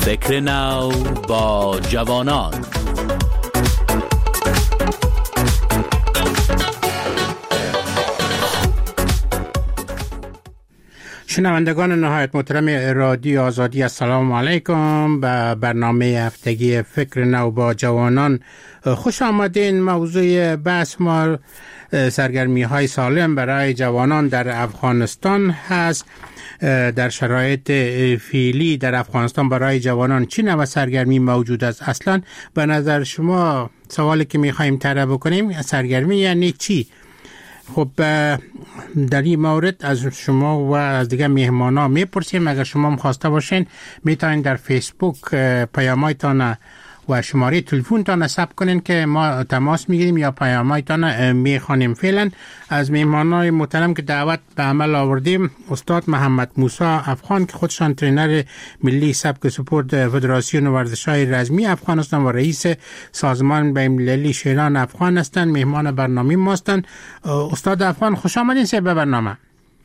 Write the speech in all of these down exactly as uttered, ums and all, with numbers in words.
فکر نو با جوانان. شنوندگان نهایت محترم رادیو آزادی، السلام علیکم. به برنامه هفتگی فکر نو با جوانان خوش آمدین. موضوع بحث ما سرگرمی های سالم برای جوانان در افغانستان هست. در شرایط فعلی در افغانستان برای جوانان چی نوع سرگرمی موجود است؟ اصلا به نظر شما سوالی که میخوایم طرح بکنیم، سرگرمی یعنی چی؟ خب در این مورد از شما و از دیگه مهمانا میپرسیم. اگر شما خواسته باشین میتونین در فیسبوک پیامایتان و شماره تلفنتان ثبت کنین که ما تماس میگیریم یا پیامایتان میخوانیم. فعلا از مهمانای محترم که دعوت به عمل آوردیم، استاد محمد موسی افغان که خودشان ترینر ملی سبک سپورت فدراسیون ورزش‌های رزمی افغانستان و رئیس سازمان بین‌المللی شیران افغان هستند، مهمان برنامه ما هستند. استاد افغان خوش آمدین سه به برنامه.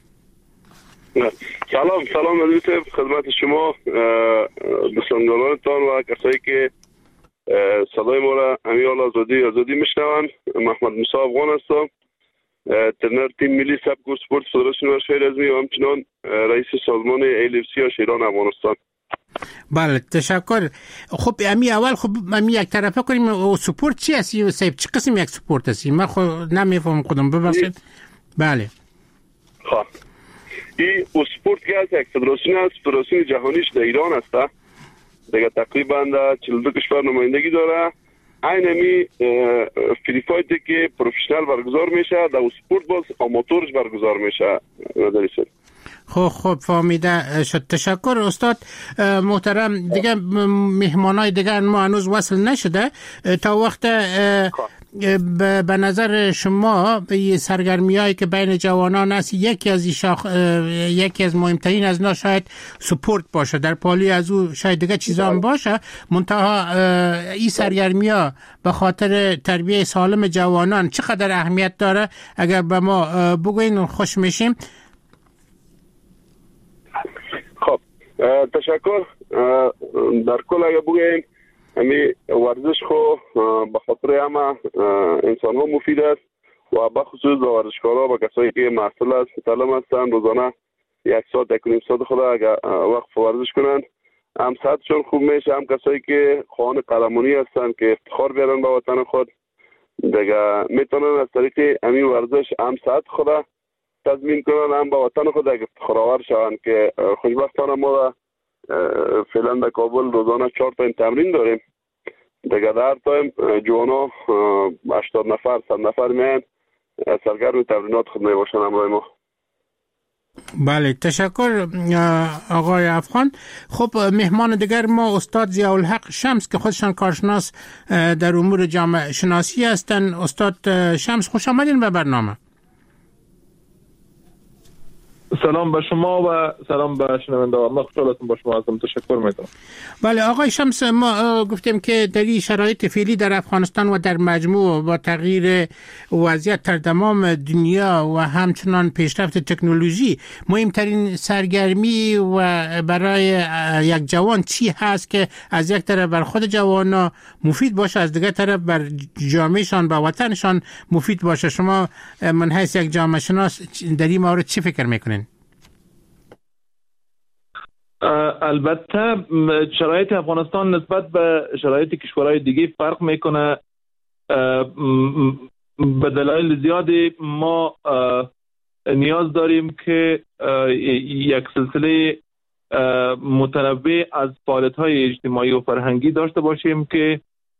سلام سلام عزیز خدمت شما بسندگانانتان و کسایی که صدای ما را امیال آزادی آزادی میشنوند. محمد موسی افغان هستم، ترینر تیم ملی سبک و سپورت فدراسیون ورزش‌های رزمی و همچنان رئیس سازمان ای اف سی یا شیران افغانستان. بله تشکر. خب امی اول خب امی یک طرفه کنیم او سپورت چی هستی؟ سیب چه قسم یک سپورت هستی؟ من خود نمیفهم خودم ببخشید. بله خب این او سپورت که هست یک فدراسیون است، فدراسیون جهانیش در ایران است، دیگه تقریبا در چهل و دو کشور نمایندگی داره. این همی فری فایتی که پروفشنال برگزار میشه در سپورت باز آماتورش برگزار میشه. خب خب فهمیده شد. تشکر استاد محترم. دیگه مهمانای دیگه ما هنوز وصل نشده. تا وقت به نظر شما به سرگرمی هایی که بین جوانان است، یکی از شاخ... یکی از مهمترین از اینا شاید سپورت باشه، در پالی از او شاید دیگه چیزا هم باشه، منتها این سرگرمی ها به خاطر تربیت سالم جوانان چقدر اهمیت داره؟ اگر به ما بگوین خوش میشیم. خب تشکر. در کل اگر بگویم همی ورزش خو به خاطر همه انسان ها مفید است و به خصوص ورزشکارا و کسایی که محصل است متعلم هستند، روزانه یک ساعت یک نیم ساعت خود اگر وقت ورزش کنند هم صحتشون خوب میشه، هم کسایی که خواهان قهرمانی هستند که افتخار بیارن به وطن خود دیگه میتونن از طریق همین ورزش هم صحت خود تضمین کنن، هم به وطن خود افتخار آور شوند. که خوشبختانه ما فعلا در کابل روزانه چهار تا تمرین داریم دیگه. در تایم جوانا هشتاد نفر صد نفر میان سرگرم تمرینات خود میباشن همراه ما. بله تشکر آقای افغان. خب مهمان دیگر ما استاد ضیاءالحق شمس که خودشان کارشناس در امور جامعه شناسی هستند. استاد شمس خوش آمدین به برنامه. سلام به شما و سلام به شنوندگان. من خوشحال هستم با شما هستم. تشکر میکنم. بله آقای شمس، ما گفتیم که در این شرایط فعلی در افغانستان و در مجموع با تغییر وضعیت در تمام دنیا و همچنان پیشرفت تکنولوژی، مهمترین سرگرمی و برای یک جوان چی هست که از یک طرف بر خود جوانا مفید باشه، از دیگر طرف بر جامعهشان و وطنشان مفید باشه؟ شما من حیث یک جامعه شناس در این مورد چی فکر میکنین؟ البته شرایط افغانستان نسبت به شرایط کشورهای دیگه فرق میکنه. به دلایل زیادی ما نیاز داریم که یک سلسله متنوع از فعالیت‌های اجتماعی و فرهنگی داشته باشیم که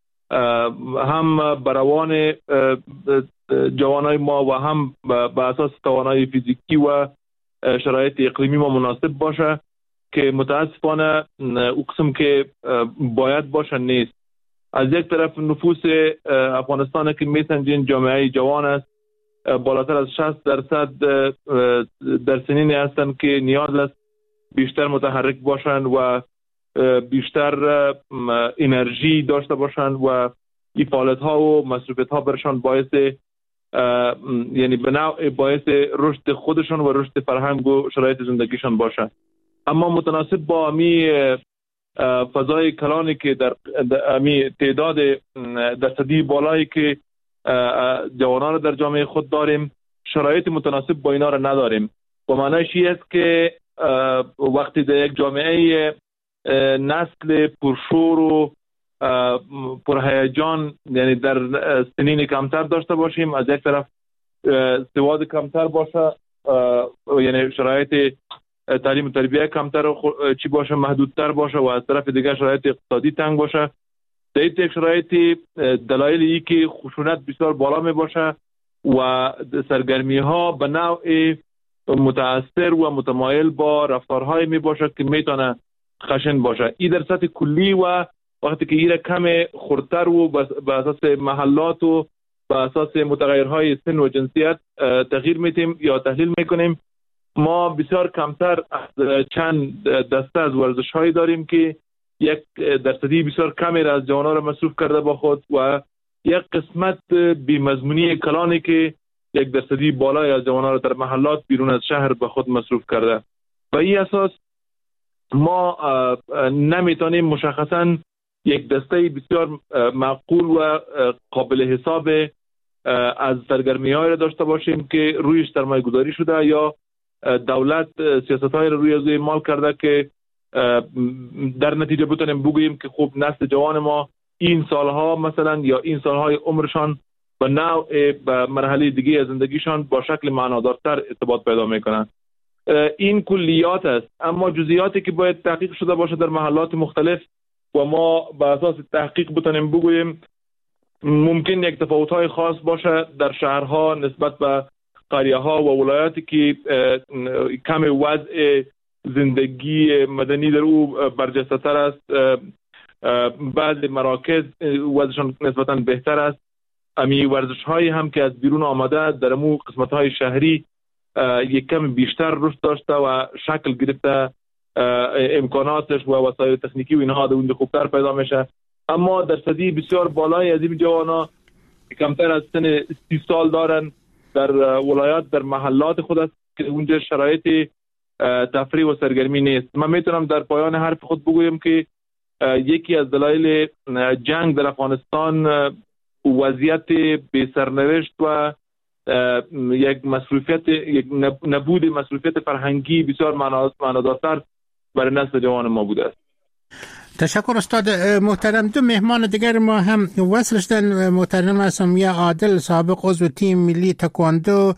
هم بروان جوانای ما و هم به اساس توانایی فیزیکی و شرایط اقلیمی ما مناسب باشه، که متاسفانه او قسم که باید باشه نیست. از یک طرف نفوس افغانستان که میسنجین جامعه جوان است، بالاتر از شصت درصد در سنین هستند که نیاز است بیشتر متحرک باشند و بیشتر انرژی داشته باشند و این فعالیت ها و مصروفیت ها برشان باعث یعنی به نوع باعث رشد خودشان و رشد فرهنگ و شرایط زندگیشان باشه. اما متناسب با می فضای کلانی که در امی تعداد درصدی بالایی که جوانان در جامعه خود داریم شرایط متناسب با اینا را نداریم. و معنیش این است که وقتی در یک جامعه نسل پرشور و پرهیجان یعنی در سنین کمتر داشته باشیم، از یک طرف سواد کمتر باشه یعنی شرایط تعلیم و تربیت کمتر چی باشه محدودتر باشه و از طرف دیگر شرایط اقتصادی تنگ باشه، در این شرایط دلایل ای که خشونت بسیار بالا می باشه و سرگرمی ها به نوع متاثر و متمایل با رفتارهای می باشه که میتونه خشن باشه. این در سطح کلی و وقتی که این کم خردتر و به اساس محلات و به اساس متغیرهای سن و جنسیت تغییر میتیم یا تحلیل میکنیم، ما بسیار کمتر از چند دسته از ورزش هایی داریم که یک درصدی بسیار کمی را از جوانان را مصروف کرده با خود و یک قسمت بی‌مضمونی کلانی که یک درصدی بالای از جوانان را در محلات بیرون از شهر به خود مصروف کرده. و این اساس ما نمیتونیم مشخصا یک دسته بسیار معقول و قابل حساب از سرگرمی های را داشته باشیم که رویش سرمایه گذاری شده یا دولت سیاست های را روی از مال کرده که در نتیجه بتونیم بگوییم که خوب نسل جوان ما این سالها مثلا یا این سالهای عمرشان به نوع به مرحله دیگه از زندگیشان با شکل معنادارتر ارتباط پیدا میکنن. این کلیات است، اما جزئیاتی که باید تحقیق شده باشه در محلات مختلف و ما به اساس تحقیق بتونیم بگوییم ممکن یک تفاوت‌های خاص باشه در شهرها نسبت به قریه‌ها و ولایاتی که کم وضع زندگی مدنی در او برجسته‌تر است، بعضی مراکز وضعشان نسبتاً بهتر است. امی ورزش‌هایی هم که از بیرون آمده در مو قسمت‌های شهری یک کم بیشتر رشد داشته و شکل گرفته، امکاناتش و وسایل تکنیکی و اینها در اون خوبتر پیدا میشه، اما درصدی بسیار بالای از این جوانا کمتر از سن سی سال دارن در ولایات در محلات خود است که اونجا شرایط تفریح و سرگرمی نیست. من میتونم در پایان حرف خود بگویم که یکی از دلایل جنگ در افغانستان وضعیت بی سرنوشت و یک مسئولیت یک نبود مسئولیت فرهنگی بسیار معنادارتر برای نسل جوان ما بوده است. تشکر استاد محترم. دو مهمان دیگر ما هم وصل شدن. محترم سمیه عادل صاحب عضو تیم ملی تکواندو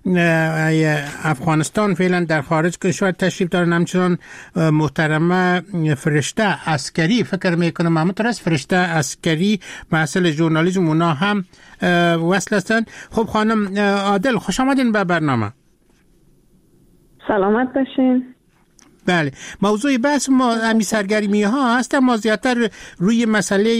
افغانستان فعلا در خارج کشور تشریف دارن، همچنان محترمه فرشته عسکری فکر میکنم همونطور است فرشته عسکری محصل ژورنالیسم اونا هم وصل هستن. خب خانم عادل خوش آمدین به برنامه. سلامت باشین. بله، موضوع بحث ما همین سرگرمی ها هست، ما زیادتر روی مسئله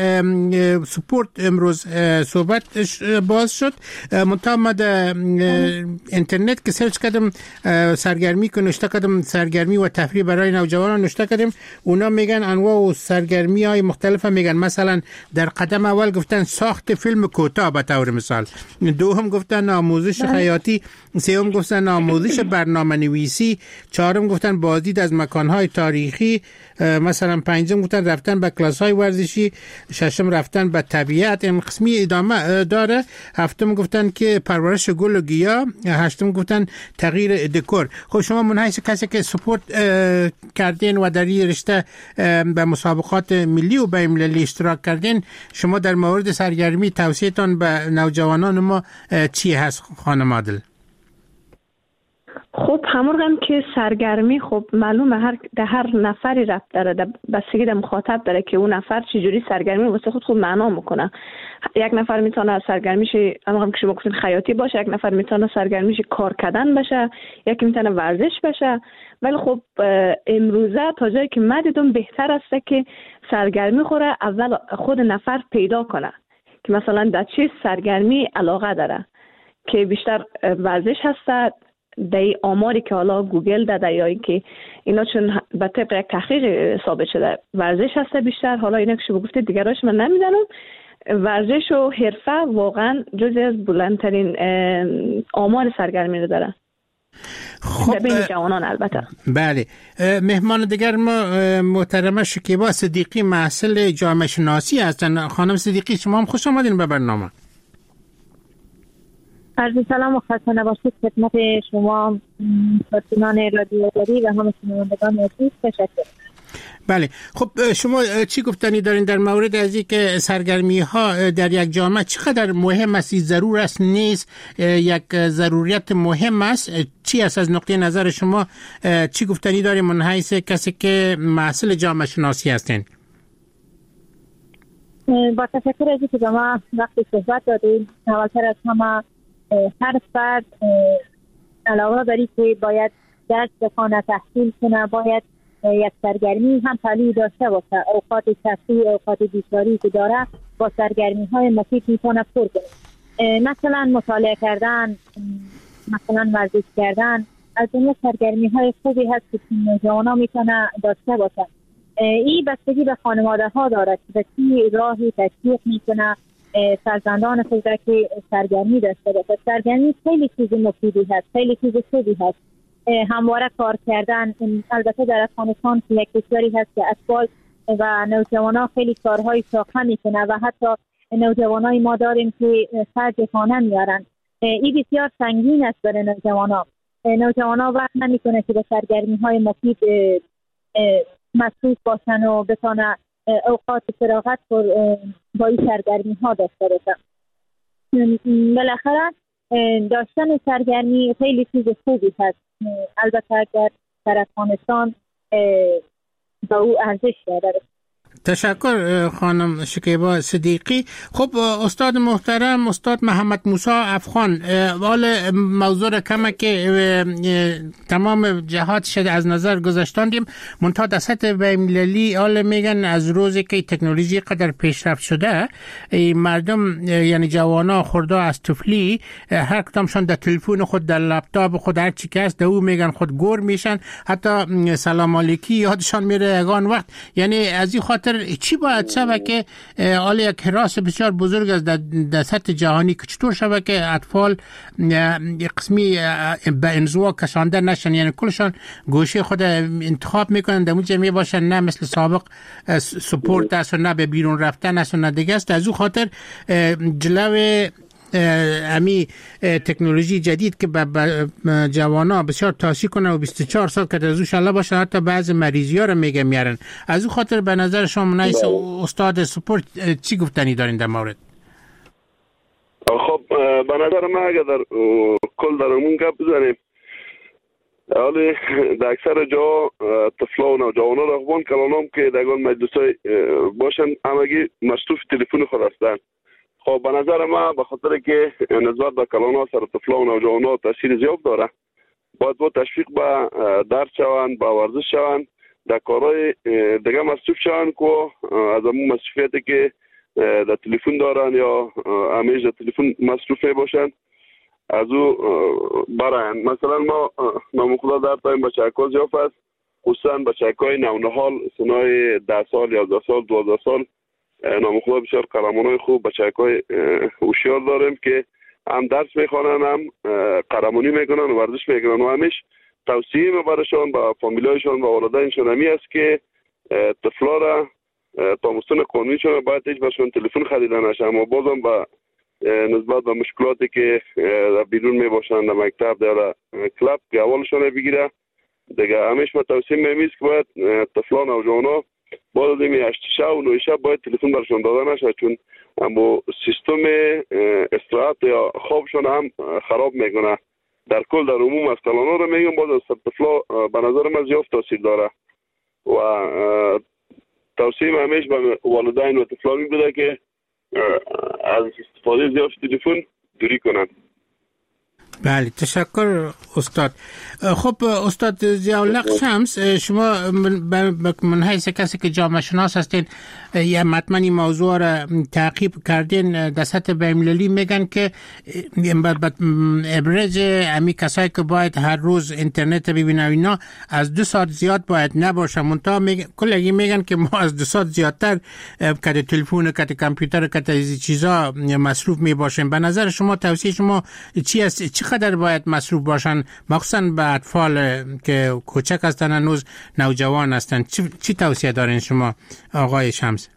سپورت امروز صحبت باز شد. منتها ما در اینترنت که سرچ کردم سرگرمی که نشته کردم سرگرمی و تفریح برای نوجوانان نشته کردم، اونا میگن انواع و سرگرمی های مختلف میگن. مثلا در قدم اول گفتن ساخت فیلم کوتاه به طور مثال، دوم گفتن آموزش خیاطی، سوم گفتن آموزش برنامه نویسی، چهارم گفتن بازدید از مکانهای تاریخی، مثلا پنجم گفتن رفتن به کلاس‌های ورزشی، ششم رفتن به طبیعت، این قسمی ادامه داره، هفتم گفتن که پرورش گل و گیاه، هشتم گفتن تغییر دکور. خب شما منحیث کسی که سپورت کردین و در این رشته به مسابقات ملی و بین‌المللی اشتراک کردین، شما در مورد سرگرمی توصیه‌تان به نوجوانان ما چی هست خانم عادل؟ خب همون که سرگرمی خب معلومه هر در هر نفری ربط داره، در بستگی در مخاطب داره که اون نفر چجوری سرگرمی واسه خود خود معنا میکنه. یک نفر میتونه سرگرمیش همون که شما گفتین خیاطی باشه، یک نفر میتونه سرگرمیش کار کردن باشه، یکی میتونه ورزش باشه. ولی خب امروزه تا جایی که من دیدم بهتر است که سرگرمی خوره اول خود نفر پیدا کنه که مثلا در چه سرگرمی علاقه داره، که بیشتر ورزش هست. در آماری که حالا گوگل داده یا اینکه اینا چون به طبق یک تحقیق ثابت شده ورزش هست بیشتر، حالا اینا که شما گفتید دیگراش من نمیدونم، ورزش و حرفه واقعا جزئی از بلندترین آمار سرگرمی رو داره. خب بین جوانان البته. بله. مهمان دیگر ما محترمه شکیبا صدیقی محصل جامعه شناسی هستن. خانم صدیقی شما هم خوش آمدین به برنامه. عرض سلام و خسته نباشید خدمت شما کارشناسان رادیو داری و همه شنوندگان عزیز. تشکر. بله. خب شما چی گفتنی دارین در مورد از اینکه سرگرمی ها در یک جامعه چقدر مهم است؟ ضرور است نیست یک ضروریت مهم است؟ چی است از نقطه نظر شما؟ چی گفتنی دارین من حیث کسی که محصل جامعه شناسی هستین؟ با تشکر از اینکه به ما وقتی صحبت دادین. اولتر از همه هر فرد علاوه بر اینکه باید درس بخونه تحصیل کنه باید یک سرگرمی هم تعلیمی داشته باشه. اوقات تفریح اوقات بیکاری که داره با سرگرمی های مفید میتونه پر کنه. مثلا مطالعه کردن، مثلا ورزش کردن از این سرگرمی های خوبی هست که نوجوانان میتونه داشته باشه. این بستگی به خانواده ها داره که چه راهی تشویق میکنه فرزندان خود را که سرگرمی داشته باشه. سرگرمی خیلی چیز مفیدی هست، خیلی چیز خوبی هست. همواره کار کردن، البته در افغانستان که یک کشوری هست که اطفال و نوجوانان خیلی کارهای شاقه میکنه و حتی نوجوانای ما داریم که خرج خانه میارن. این بسیار سنگین است برای نوجوانان. نوجوانان وقت نمیکنه که به سرگرمی های مفید مصروف باشن و بتونه اوقات فراغت با این سرگرمی ها داشته باشن. بالاخره داشتن سرگرمی خیلی چیز خوبی هست. البته اگر در افغانستان با او ارزش داره. تشکر خانم شکیبا صدیقی. خب استاد محترم استاد محمد موسی افغان، حال موضوع را کمه که تمام جهات شد از نظر گذاشتاندیم منتها در سطح بین‌المللی حال میگن از روزی که تکنولوژی قدر پیشرفت شده مردم یعنی جوانا خورده از طفلی هر کدامشان در تلفن خود در لپتاپ خود هر چی که است او میگن خود گور میشن، حتی سلام علیکی یادشان میره یگان وقت. یعنی از این خاطر چی باید شود که حالا یک حراس بسیار بزرگ است در سطح جهانی که چطور شود که اطفال قسمی به انزوا کشانده نشن، یعنی کلشان گوشه خود انتخاب میکنن در اونجا می باشن، نه مثل سابق سپورت است و نه به بیرون رفتن است و نه دیگه است. از اون خاطر جلو امی تکنولوژی جدید که به جوانا بسیار تاثیر کنه و بیست و چهار سال که از اوش الله باشه حتی بعض مریضی ها رو میگه میارن. از اون خاطر به نظر شما نیست استاد سپورت چی گفتنی دارین در مورد؟ خب به نظر من اگر در کل در امون گپ بزنیم حالی در اکثر جا طفلا و نوجوانا را اخوان کلانام که در اون مجلس های باشن همگی مصروف تلفن خود هستن. خب به نظر ما به خاطر که نسبت به کلانا سر طفلا و نوجوانا تاثیر زیاد داره باید با تشویق به درس شوند، به ورزش شوند، در کارهای دیگه مصروف شوند که از همون مصروفیتی که در تلفن دارن یا همیشه در تلفن مصروف باشند از او برن. مثلا ما نام خدا در تایم بچه ها زیاف است، خصوصا بچه های نونهال سنای ده سال، یازده سال، دوازده سال نام خدا بسیار قهرمانای خوب بچه های هوشیار داریم که هم درس میخوانن هم قهرمانی میکنن و ورزش میکنن و همیش توصیه میبرشان با فامیلایشان و والدینشان همی است که طفلا را تا مستن قانونیشان باید هیچ برشان تلفن خریدن نشه، اما بازم با نسبت به مشکلاتی که بیرون میباشن در مکتب در کلاب که اولشان بگیره دیگه همیش ما توصیه میمیست که باید طفلا نوجوانا باید دیمی هشت شب و نوی شب باید تلفن برشان داده نشه، چون اما سیستم استراحت یا خوابشان هم خراب میکنه. در کل در عموم از کلانا رو میگم باز از طفلا به نظر من زیاد تاثیر داره و توصیه همیش به والدین و طفلا می بوده که از استفاده زیاد تلفن دوری کنند. بله تشکر استاد. خب استاد ضیاءالحق شمس، شما من حیث کسی که جامعه شناس هستین یا مطمئنی موضوع را تعقیب کردین در سطح بین‌المللی میگن که ابرز امی کسایی که باید هر روز اینترنت ببینن اینا از دو ساعت زیاد باید نباشه، منتها کلگی میگن که ما از دو ساعت زیادتر کده تلفن کده کامپیوتر کده چیزا مصروف میباشیم. به نظر شما توصیه شما چی است؟ چقدر چقدر باید مصروف باشن، مخصوصا به اطفال که کوچک هستن هنوز نوجوان هستن؟ چی, چی توصیه دارین شما آقای شمس؟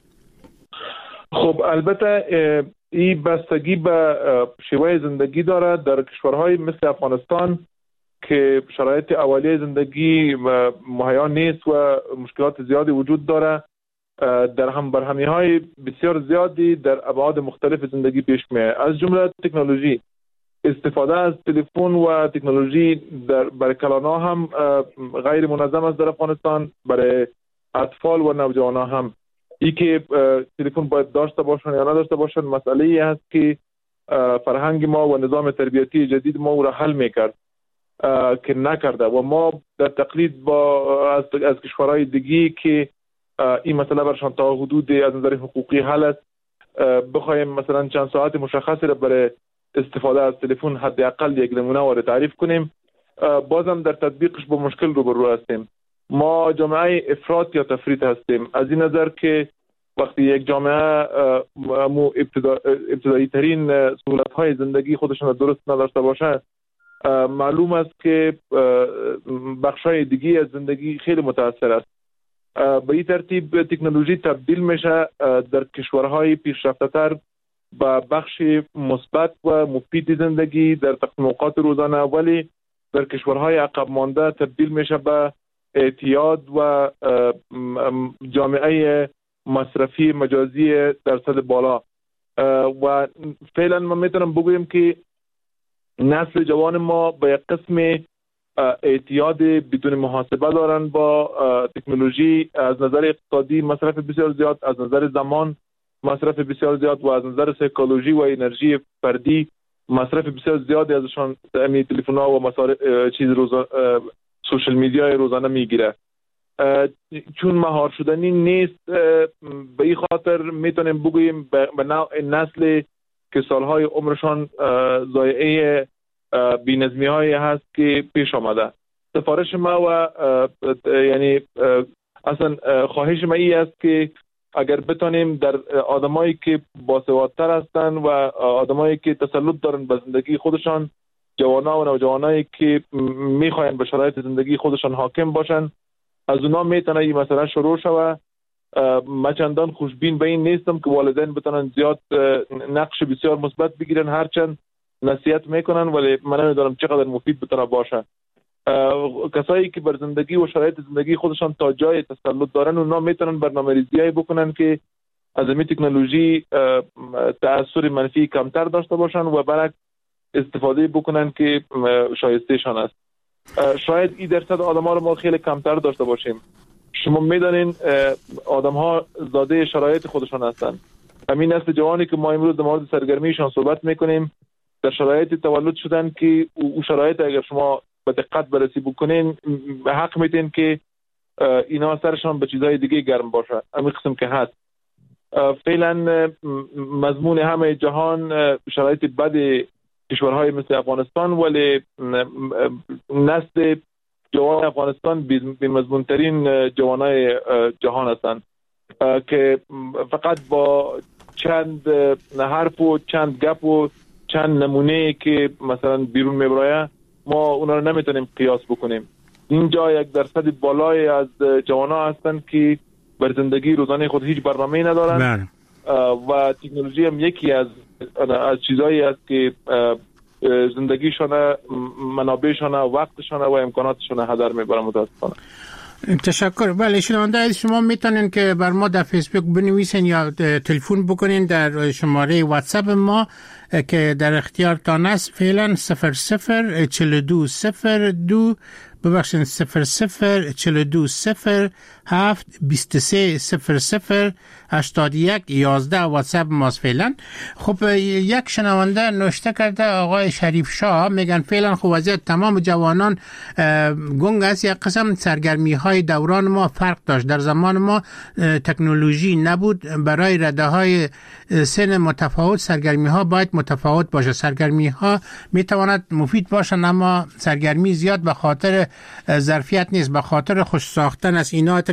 خب البته این بستگی به شیوه زندگی داره. در کشورهای مثل افغانستان که شرایط اولیه زندگی مهیا نیست و مشکلات زیادی وجود داره، در هم برهمی های بسیار زیادی در ابعاد مختلف زندگی پیش میاد، از جمله تکنولوژی. استفاده از تلفن و تکنولوژی در برای کلانا هم غیر منظم است در افغانستان، برای اطفال و نوجوانان هم. ای که تلفن باید داشته باشن یا نداشته باشن مسئله ای هست که فرهنگ ما و نظام تربیتی جدید ما او را حل میکرد که نکرده و ما در تقلید با از, از کشورهای دیگی که این مسئله برشان تا حدود از نظر حقوقی حل است بخوایم مثلا چند ساعت مشخصی را برای استفاده از تلفن حداقل یک نمونه وارد تعریف کنیم، بازم در تطبیقش با مشکل روبرو هستیم. ما جامعه افراط یا تفریط هستیم، از این نظر که وقتی یک جامعه مو ابتدا، ابتدایی ترین سهولت های زندگی خودشون درست نداشته باشه، معلوم است که بخش های دیگی از زندگی خیلی متاثر است. به این ترتیب تکنولوژی تبدیل میشه در کشورهای پیشرفته تر به بخش مثبت و مفید زندگی در تقسیم اوقات روزانه، ولی در کشورهای عقب مانده تبدیل میشه به اعتیاد و جامعه مصرفی مجازی در سطح بالا. و فعلا ما میتونم بگویم که نسل جوان ما به یک قسم اعتیاد بدون محاسبه دارن با تکنولوژی، از نظر اقتصادی مصرف بسیار زیاد، از نظر زمان مصرف بسیار زیاد و از نظر سایکولوژی و انرژی فردی مصرف بسیار زیادی ازشان امی تلفن‌ها و مصارف چیز روزا سوشل میدیا روزانه میگیره. چون مهار شدنی نیست، به این خاطر میتونیم بگوییم به نوع نسل که سالهای عمرشان ضایعه بی‌نظمی هایی هست که پیش آمده. سفارش ما و یعنی اصلا خواهش ما ای است که اگر بتانیم در آدمایی که باسوادتر هستن و آدمایی که تسلط دارن به زندگی خودشان، جوانا و نوجوانایی که میخواین به شرایط زندگی خودشان حاکم باشن، از اونا میتونه این مسئله شروع شوه. من چندان خوشبین به این نیستم که والدین بتونن زیاد نقش بسیار مثبت بگیرن، هرچند نصیحت میکنن، ولی من نمیدونم چقدر مفید بتونه باشه. کسایی که بر زندگی و شرایط زندگی خودشان تا جای تسلط دارن، اونا میتونن برنامه‌ریزی بکنن که از این تکنولوژی تأثیر منفی کمتر داشته باشن و برعکس استفاده بکنن که شایستهشان است. شاید این درصد آدم‌ها رو ما خیلی کمتر داشته باشیم. شما میدانین آدم‌ها زاده شرایط خودشان هستند. همین نسل جوانی که ما امروز در مورد سرگرمیشان صحبت میکنیم در شرایط تولد شدن که او شرایط اگر شما به دقت بررسی بکنین حق میتین که اینا سرشان به چیزهای دیگه گرم باشه. همین قسم که هست. فعلا مضمون همه جهان شرایط بد کشورهای مثل افغانستان، ولی نسل جوان افغانستان بی مضمون ترین جوانای جهان هستند که فقط با چند حرف و چند گپ و چند نمونه که مثلا بیرون میبرایه ما اونا رو نمیتونیم قیاس بکنیم. اینجا یک درصد بالای از جوانا هستند که بر زندگی روزانه خود هیچ برنامه‌ای ندارن و تکنولوژی هم یکی از از چیزایی است که زندگیشان، منابعشان، وقتشان و امکاناتشان هدر میبره. متاسفانه. تشکر. بله، شنونده شما میتونین که بر ما در فیسبوک بنویسین یا تلفن بکنین در شماره واتساپ ما که در اختیارتان است. فعلا صفر صفر چهل و دو صفر دو ببخشید صفر صفر چهل و دو صفر هفت بیست و سه صفر صفر هشتاد و یک یازده واتساپ ماست فعلا. خب یک شنونده نوشته کرده آقای شریف شاه، میگن فعلا خب وضعیت تمام جوانان گنگ است. یک قسم سرگرمی های دوران ما فرق داشت. در زمان ما تکنولوژی نبود، برای رده های سن متفاوت سرگرمی ها باید متفاوت باشه. سرگرمی ها میتواند مفید باشن اما سرگرمی زیاد به خاطر ظرفیت نیست، به خاطر خوش ساختن است. اینا تر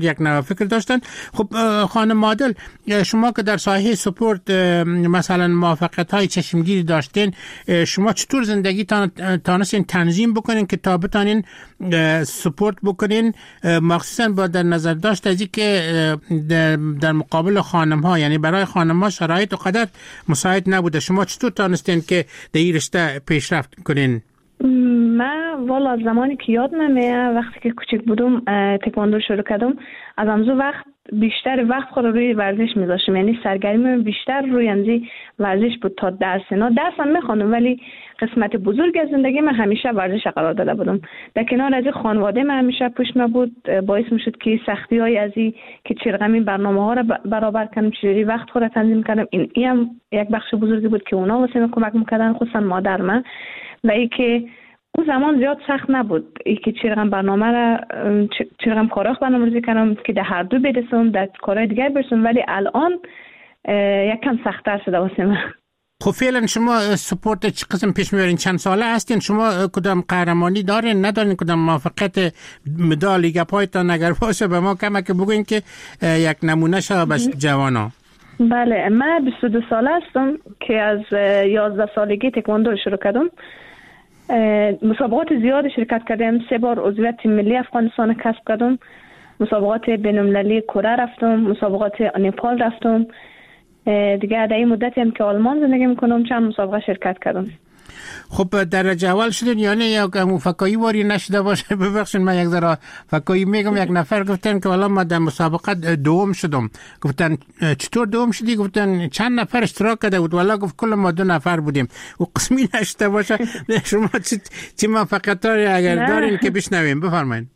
یک نوع فکر داشتن. خب خانم عادل، شما که در ساحه سپورت مثلا موفقیت های چشمگیری داشتین، شما چطور زندگی تانستین تنظیم بکنین که تا بتانین سپورت بکنین، مخصوصا با در نظر داشت از این که در مقابل خانم ها، یعنی برای خانم ها شرایط و قدر مساعد نبوده، شما چطور تانستین که در این رشته پیشرفت کنین؟ من والا زمانی که یادم میاد وقتی که کوچک بودم تکواندو شروع کردم، از همزو وقت بیشتر وقت خود روی ورزش میذاشتم، یعنی سرگرمی بیشتر روی همزی ورزش بود تا درس. نه درس هم میخوانم ولی قسمت بزرگ از زندگی من همیشه ورزش قرار داده بودم. در کنار از خانواده من همیشه پشت من بود، باعث میشد که سختی های از این که چرغمی برنامه ها را برابر کنم، چجوری وقت خود را تنظیم کردم، این این هم یک بخش بزرگی بود که اونا واسه من کمک میکردن، خصوصا مادر من. و ای که اون زمان زیاد سخت نبود ای که چرغم برنامه را چرغم کاراخ برنامه‌ریزی کنم که در هر دو برسم، در کارهای دیگر برسم، ولی الان یک کم سخت‌تر شده واسه من. خب فعلا شما سپورت چه قسم پیش میبرین؟ چند ساله هستین؟ شما کدام قهرمانی دارین؟ ندارین؟ کدام موفقیت مدال گپایتان اگر باشه به ما کمک بگوین که یک نمونه شه به جوانا. بله، من بیست و دو ساله هستم که از یازده سالگی تکواندو شروع کردم. مسابقات زیاد شرکت کردم، سه بار عضویت تیم ملی افغانستان کسب کردم، مسابقات بین‌المللی کره رفتم، مسابقات نپال رفتم، دیگه در این مدتی هم که آلمان زندگی میکنم چند مسابقه شرکت کردم. خب درجه اول شدین یعنی یک فکایی واری نشده باشه؟ ببخشید من یک ذره فکایی میگم. یک نفر گفتن که والا ما در مسابقه دوم شدم. گفتن چطور دوم شدی؟ گفتن چند نفر اشتراک کرده بود؟ والا گفت کل ما دو نفر بودیم. و قسمی نشده باشه. شما چی موفقیت‌هایی اگر دارین که بشنویم بفرمایید.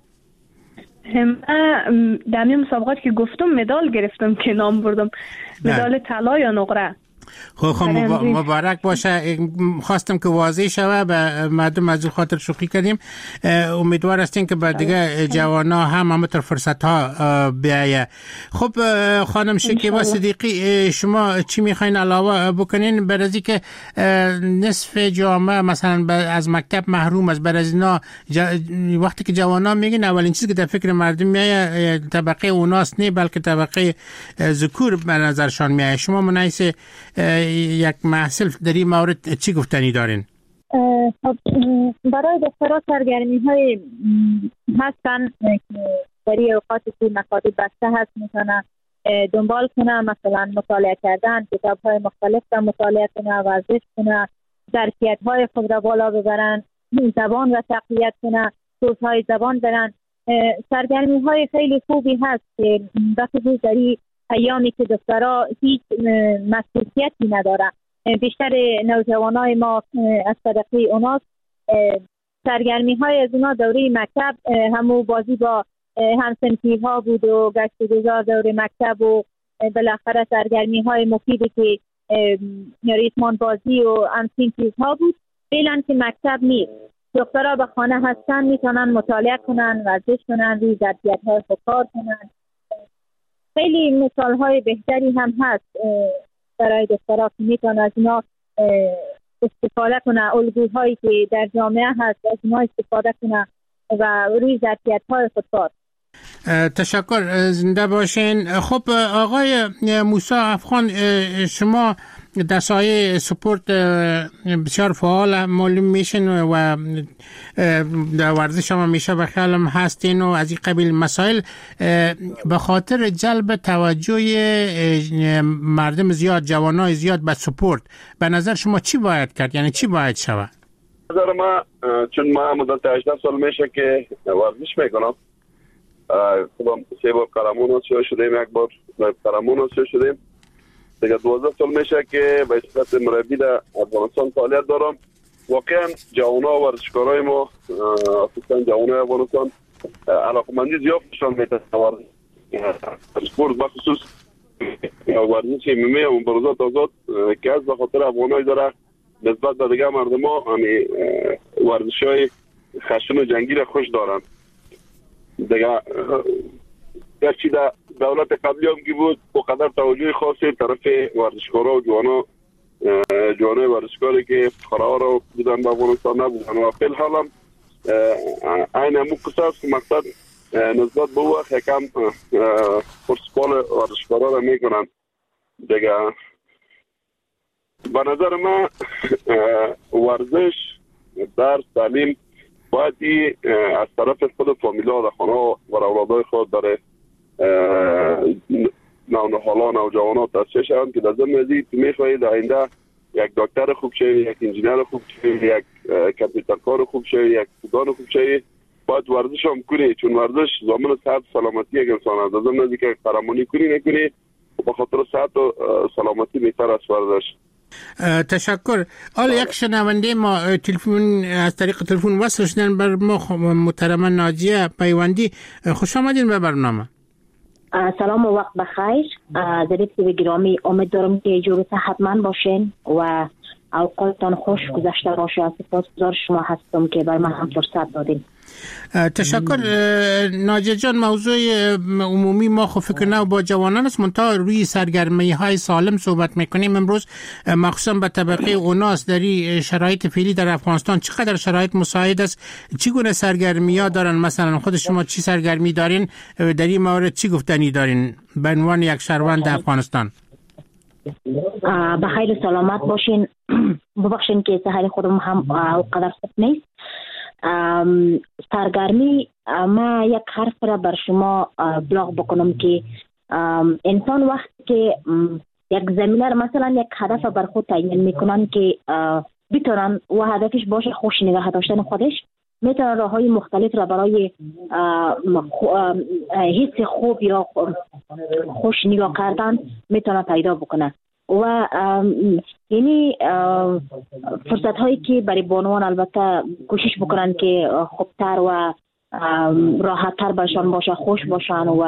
من در این مسابقات که گفتم مدال گرفتم که نام بردم، مدال طلا یا نقره. خب خب مبارک باشه. خواستم که واضح شوه به مردم از خاطر شوخی کردیم. امیدوار هستیم که بعد دیگه جوانا هم همونطور فرصت ها بیایه. خب خانم شکیبا صدیقی، شما چی میخواین علاوه بکنین بر از که نصف جامعه مثلا از مکتب محروم است؟ بر از اینا وقتی که جوانا میگین اولین چیزی که در فکر مردم میایه طبقه اوناست، نه بلکه طبقه ذکور به نظرشان میایه. شما منایس یک محصل در این مورد چی گفتنی دارین؟ برای دخترها سرگرمی های هستن که در این اوقاتی که مکاتب بسته هست میتونن دنبال کنن، مثلا مطالعه کردن، کتاب های مختلف را مطالعه کنن، ورزش کنن، ظرفیت های خود را بالا ببرن، زبان را تقویت کنن، کورس های زبان برن. سرگرمی های خیلی خوبی هست که وقتی در این ایامی که دخترها هیچ مسئولیتی ندارن، بیشتر نوجوانای ما از طرفی اوناست، سرگرمی های از اونا دوره مکتب همو بازی با همسنفی ها بود و گشت گذار دوره مکتب و بالاخره سرگرمی های مفیدی که ریتمان بازی و همسین چیز ها بود. فعلا که مکتب نیست، دخترها به خانه هستن، میتونن مطالعه کنن، ورزش کنن، روی ظرفیت های خود کار کنن. خیلی مثال های بهتری هم هست برای دخترها که میتونن از اینا استفاده کنن، الگوهایی که در جامعه هست از اینا استفاده کنن و روی ظرفیت های خود کار. تشکر، زنده باشین. خب آقای موسی افغان، شما در سایه سپورت بسیار فعال معلوم میشین و در ورزش هم میشه به خیالم هستین و از این قبیل مسائل. به خاطر جلب توجه مردم زیاد، جوانای زیاد به سپورت، به نظر شما چی باید کرد؟ یعنی چی باید شود؟ نظر ما چون ما مدت هجده سال میشه که ورزش میکنم، خودم سه بار قهرمان آسیا شدیم، یک بار قهرمان آسیا شدیم، دیگه دوازده سال میشه که به صورت مربی در افغانستان فعالیت دارم. واقعا جوانان و ورزشکارای ما، خصوصا جوانای افغانستان، علاقمندی زیاد نشان میدن سپورت، بخصوص ورزش ملی و مبارزات آزاد که از به خاطر افغانای داره نسبت به دیگه مردم ها یعنی ورزشای خشن و جنگی را خوش دارن. دیگه گرچه در دولت قبلی هم که بود و قدر توجه خاصی طرف ورزشکارا و جوانا جوانای ورزشکاری که فقرها را بودن به افغانستان نبودن و فیل حال هم این همون قصه است که مقصد نسبت به وقت یکم پرسپال ورزشکارا را میکنن دیگه. به نظر من ورزش، درس، تعلیم باید از طرف خود فامیلا و خانه و اولادای خود برای نونهالان و جوانان تاسیس شوند که در ضمن از این میخواهید آینده یک دکتر خوب شوی، یک انجینر خوب شوی، یک کامپیوترکار خوب شوی، یک سودان خوب شوی، باید ورزش هم کنی، چون ورزش ضامن صحت و سلامتی یک انسان است. در ضمن از اینکه قهرمانی کنی نکنی به خاطر صحت و سلامتی بهتر است ورزش. تشکر. حالا یک شنونده ما تلفن از طریق تلفن وصل شدن بر ما محترم ناجیه پیوندی. خوش آمدین به برنامه. سلام و وقت بخیر. ضریب گرامی، امید دارم که جور صحتمند باشین و اوقاتتان خوش گذشته باشه. سپاسگزار شما هستم که بر من هم فرصت دادین. تشکر. ناجیه جان، موضوع عمومی ما خب فکر نه با جوانان است، منتها روی سرگرمی های سالم صحبت میکنیم امروز، مخصوصا به طبقه اوناس. در شرایط فعلی در افغانستان چقدر شرایط مساعد است؟ چگونه سرگرمی ها دارن؟ مثلا خود شما چی سرگرمی دارین؟ در این مورد چی گفتنی دارین به عنوان یک شهروند افغانستان؟ بخیر و سلامت باشین. ببخشین که سحر خودم هم قدر خوب نیست. سرگرمی، ما یک حرف را بر شما بلاغ بکنم که انسان وقتی که یک زمینه را مثلا یک هدف بر خود تعیین میکنن که بتونن و هدفش باشه خوش نگاه داشتن خودش، میتونن راه های مختلف را برای حس خوب یا خوش نگاه کردن میتونن پیدا بکنن. و یعنی فرصت هایی که برای بانوان البته کوشش بکنن که خوبتر و راحت تر برشان باشه، خوش باشن و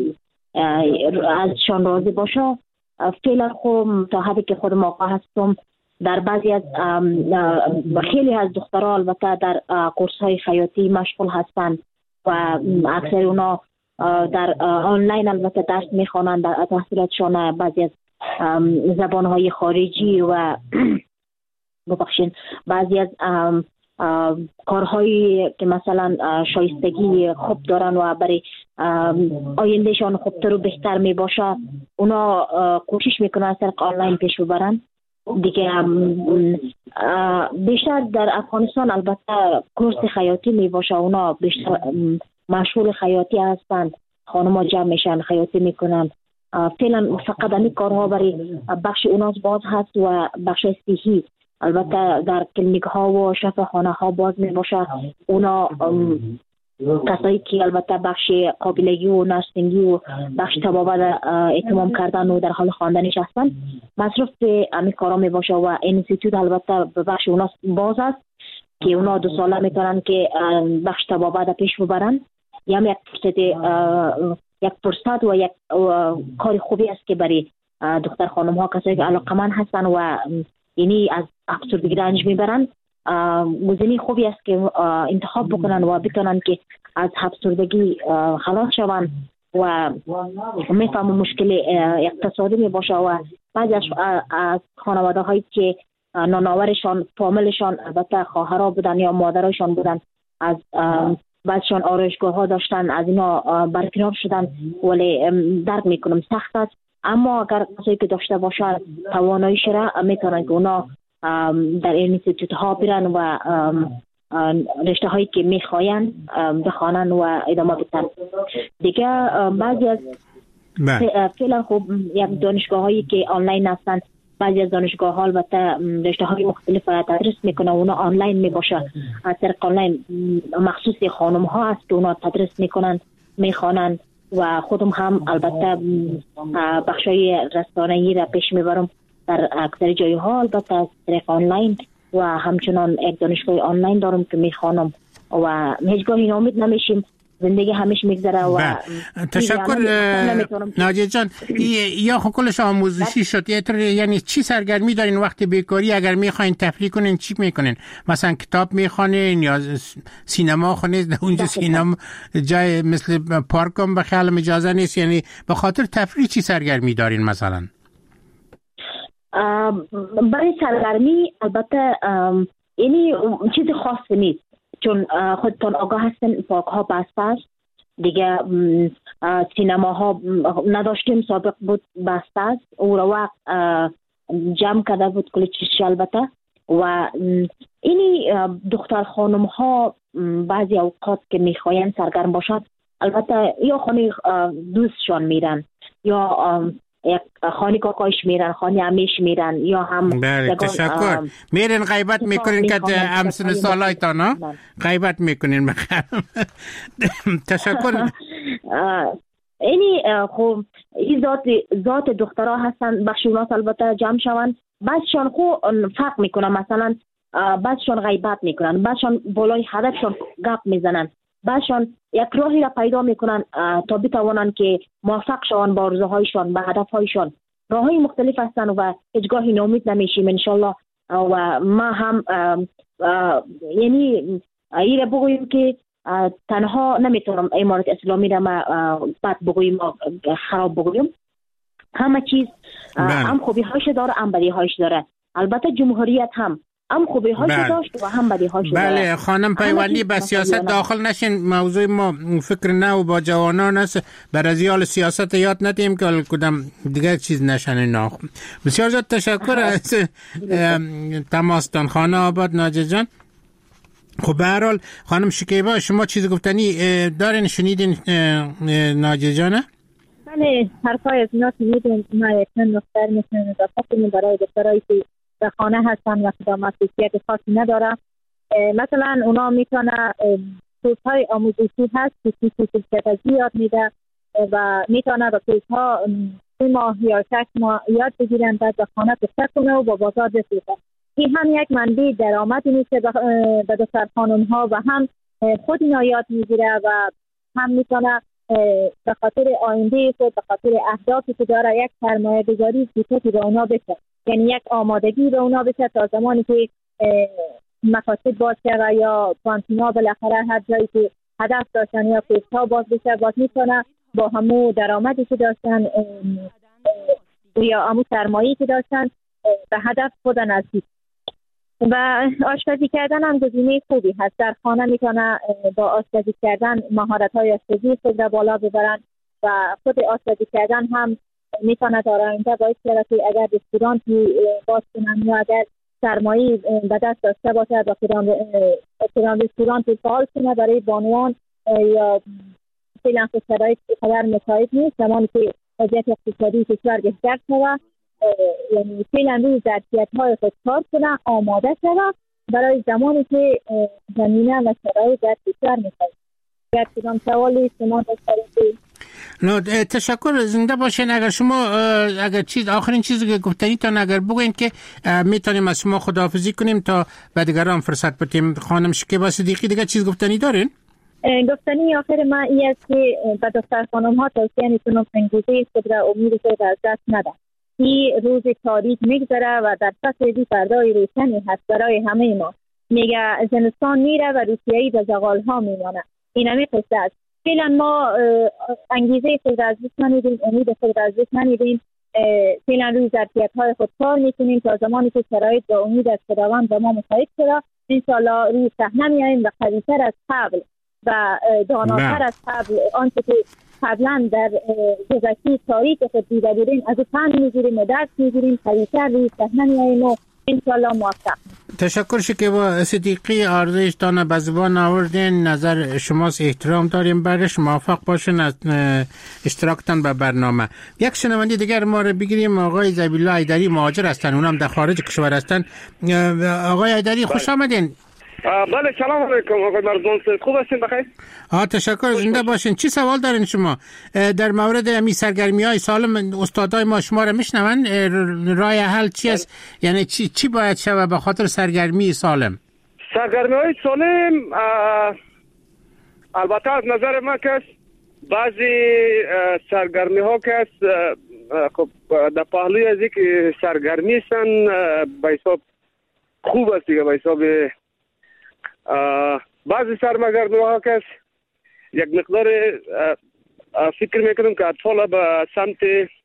ازشان راضی باشه. فعلا خب تا حدی که خودم آقا هستم در بعضی از خیلی از دخترها البته در کورس های خیاطی مشغول هستن و اکثر اونا در آنلاین البته درس میخوانند در تحصیلاتشان بعضی از زبانهای خارجی و ببخشین بعضی از کارهایی که مثلا شایستگی خوب دارن و برای آیندهشان خوبتر و بهتر می باشه اونا کوشش میکنن از طریق آنلاین پیش ببرن دیگه. بیشتر در افغانستان البته کورس خیاطی می باشه، اونا بیشتر مشغول خیاطی هستن، خانم‌ها جمع میشن خیاطی میکنن. فعلا فقط این کارها برای بخش اوناس باز هست و بخش صحی البته در کلینیک ها و شفاخانه ها باز می باشه. اونا کسایی که البته بخش قابلگی و نرسینگی و بخش طبابت اتمام کردن و در حال خواندنش هستن مصروف به همین کارا می باشه و انستیتوت البته به بخش اوناس باز است که اونا دو ساله میتونن که بخش طبابت پیش ببرن. یا یک فرصت یک فرصت و یک کار خوبی است که برای دختر خانم ها کسایی که علاقمند هستن و یعنی از افسردگی رنج میبرن گزینه خوبی است که انتخاب بکنن و بتونن که از افسردگی خلاص شوند و میفهمم مشکل اقتصادی می باشه و بعضی از خانواده هایی که نانآورشان فامیلشان البته خواهرها بودن یا مادرشان بودن از بعضشان آرایشگاه ها داشتن، از اینا برکنار شدن، ولی درک میکنم سخت است. اما اگر کسایی که داشته باشن تواناییش را میتونن که اونا در اینستیتوت ها برن و رشته هایی که میخواین بخوانن و ادامه بدن دیگه. بعضی از فعلا خب یک دانشگاه هایی که آنلاین هستن، بعضی از دانشگاه ها البته رشته های مختلف تدریس میکنه، اونا آنلاین میباشه. از طریق آنلاین مخصوص خانم ها هست که اونا تدریس میکنن میخوانن و خودم هم البته بخشای رسانه‌ای را پیش میبرم در اکثر جای ها البته از طریق آنلاین و همچنان یک دانشگاه آنلاین دارم که میخوانم و هیچگاهی ناامید نمیشیم، زندگی همیشه میگذره. و تشکر ناجیه جان. یا خب کلش آموزشی شد، یعنی چی سرگرمی دارین وقتی بیکاری؟ اگر میخواین تفریح کنین چی میکنین؟ مثلا کتاب میخوانین یا سینما خونید؟ اونجا سینما جای مثل پارک هم به خیالم اجازه نیست، یعنی به خاطر تفریح چی سرگرمی دارین مثلا؟ برای سرگرمی البته یعنی چیز خاصی نیست، چون خودتان آگاه هستن پارک ها بسته است دیگه سینماها نداشتیم، سابق بود بسته است. او را وقت جمع کرده بود کل چیزش البته. و اینی دختر خانم ها بعضی اوقات که میخواین سرگرم باشد البته یا خانه دوستشان میرن یا یک خانه کاکایش میرن، خانه امیش میرن، یا هم بله تشکر میرن غیبت میکنین که همسن سالایتان ها غیبت میکنین بخیر. تشکر. اینی خب این ذات ذات دخترها هستن بخشونات البته جمع شوند، بعضشان خو فرق میکنن، مثلا بعضشان غیبت میکنن، بعضشان بالای هدفشان گپ میزنن، بعضشان یک راهی را پیدا میکنن تا بتوانند که موفق شوند با آرزوهایشان و هدفهایشان. راههای مختلف هستن و هیچگاهی ناامید نمیشیم انشالله. و ما هم یعنی این را بگوییم که تنها نمیتونم امارت اسلامی را ما بد بگوییم خراب بگوییم. همه چیز هم خوبی هاش داره هم بدی هاش داره. البته جمهوریت هم هم خوبی هاش داشت و هم بدی هاش داره. بله خانم پیوندی به سیاست داخل نشین. موضوع ما فکر نو با جوانان است، بر ازیال سیاست یاد ندیم که کدام دیگر چیز نشن اینا. بسیار زیاد تشکر از تماستان. خانه آباد ناجی جان. خب به هر حال خانم شکیبا شما چیز گفتنی دارین؟ شنیدین ناجی جانه؟ بله حرفای از اینا شنیدیم. ما یک نکته میتونیم اضافه کنیم برای دخترایی که در خانه هستن و خدا مسئولیت خاصی نداره. مثلا اونا میتونه کورس‌های آموزشی هست که فیزیک یاد میده و میتونه با کورس‌ها سه ماه یا شش ماه یاد بگیرن، بعد به خانه تشکر کنه و با بازار بفروشه. این هم یک منبع درآمدی میشه به دختر خانم‌ها و هم خود اینا یاد میگیره و هم میتونه به خاطر آینده خود، به خاطر اهدافی که داره، یک سرمایه گذاری زیادی به اونا بشه، یعنی یک آمادگی به اونا بشه تا زمانی که مقاصد باشه و یا کانتینا بالاخره هر جایی که هدف داشتن یا کورس‌ها باز بشه، باز میتونه با همون درآمدی که داشتن یا همون سرمایه‌ای که داشتن به هدف خود نزدیک. و آشپزی کردن هم گزینه خوبی هست. در خانه میتونه با آشپزی کردن مهارت‌های آشپزی خود را بالا ببرن و خود آشپزی کردن هم میتونه در آینده باعث بشه که اگر رستورانتی باز کنن یا اگر سرمایه به دست داشته باشه با فلان رستورانتی فعال کنه برای بانوان یا فعلا شرایط قدر مساعد نیست، زمانی که وضعیت اقتصادی کشور بهتر شود، یعنی فعلا روی ظرفیت‌های خود کار کنه، آماده شود برای زمانی که زمینه و شرایط در کشور می‌خواد. اگر کدام سوالی شما داشتید؟ نه تشکر، زنده باشین. اگر شما اگر چیز آخرین چیزی که گفتنی تا اگر بگوین که میتونیم از شما خداحافظی کنیم تا به دیگران فرصت بدیم. خانم شکیبا صدیقی دیگه چیز گفتنی دارین؟ گفتنی آخر ما این است که به دختر خانم ها توصیه میکنم انگیزه خود را امید خود از دست نده. این روز تاریک میگذره و در فصل دی فردای روشنی هست برای همه ما. میگه زمستان میره و روسیایی به زغال ها میمانه. این همی قصه است. فعلا ما انگیزه خود را از دست نمیدیم، امید خود را از دست نمیدیم. فعلا روی ظرفیت های خود کار میکنیم تا زمانی که شرایط و امید از خداوند به ما مساعد شده انشالله روی صحنه میاییم و قوی‌تر از قبل و داناتر از قبل آنچه که قبلا در گذشته تاریخ خود دیده بودیم از او پند میگیریم و درس میگیریم، قوی‌تر روی صحنه میاییم و انشالله موفق. تشکر شکیبا صدیقی، آرزویتان به زبان آوردین، نظر شماست، احترام داریم برش. موفق باشین از اشتراکتان به برنامه. یک شنونده دیگر ما رو بگیریم. آقای زبیلا ایدری مهاجر هستن، اونم در خارج کشور هستن. آقای ایدری خوش آمدین. بله سلام علیکم آقای مرزون، خوب هستین؟ بخیر. آه تشکر، زنده باشین. چی سوال دارین شما در مورد امی سرگرمی های سالم؟ استادای ما شما رو میشنون. راه حل چی است؟ یعنی چی چی باید شود به خاطر سرگرمی سالم؟ سرگرمی های سالم البته از نظر من که بعضی سرگرمی ها که خب در پهلوی از اینکه سرگرمی هستن به حساب خوب است دیگه. به حساب بعضی سرگرمی ها که یک مقدار فکر میکنم که اطفال به سمت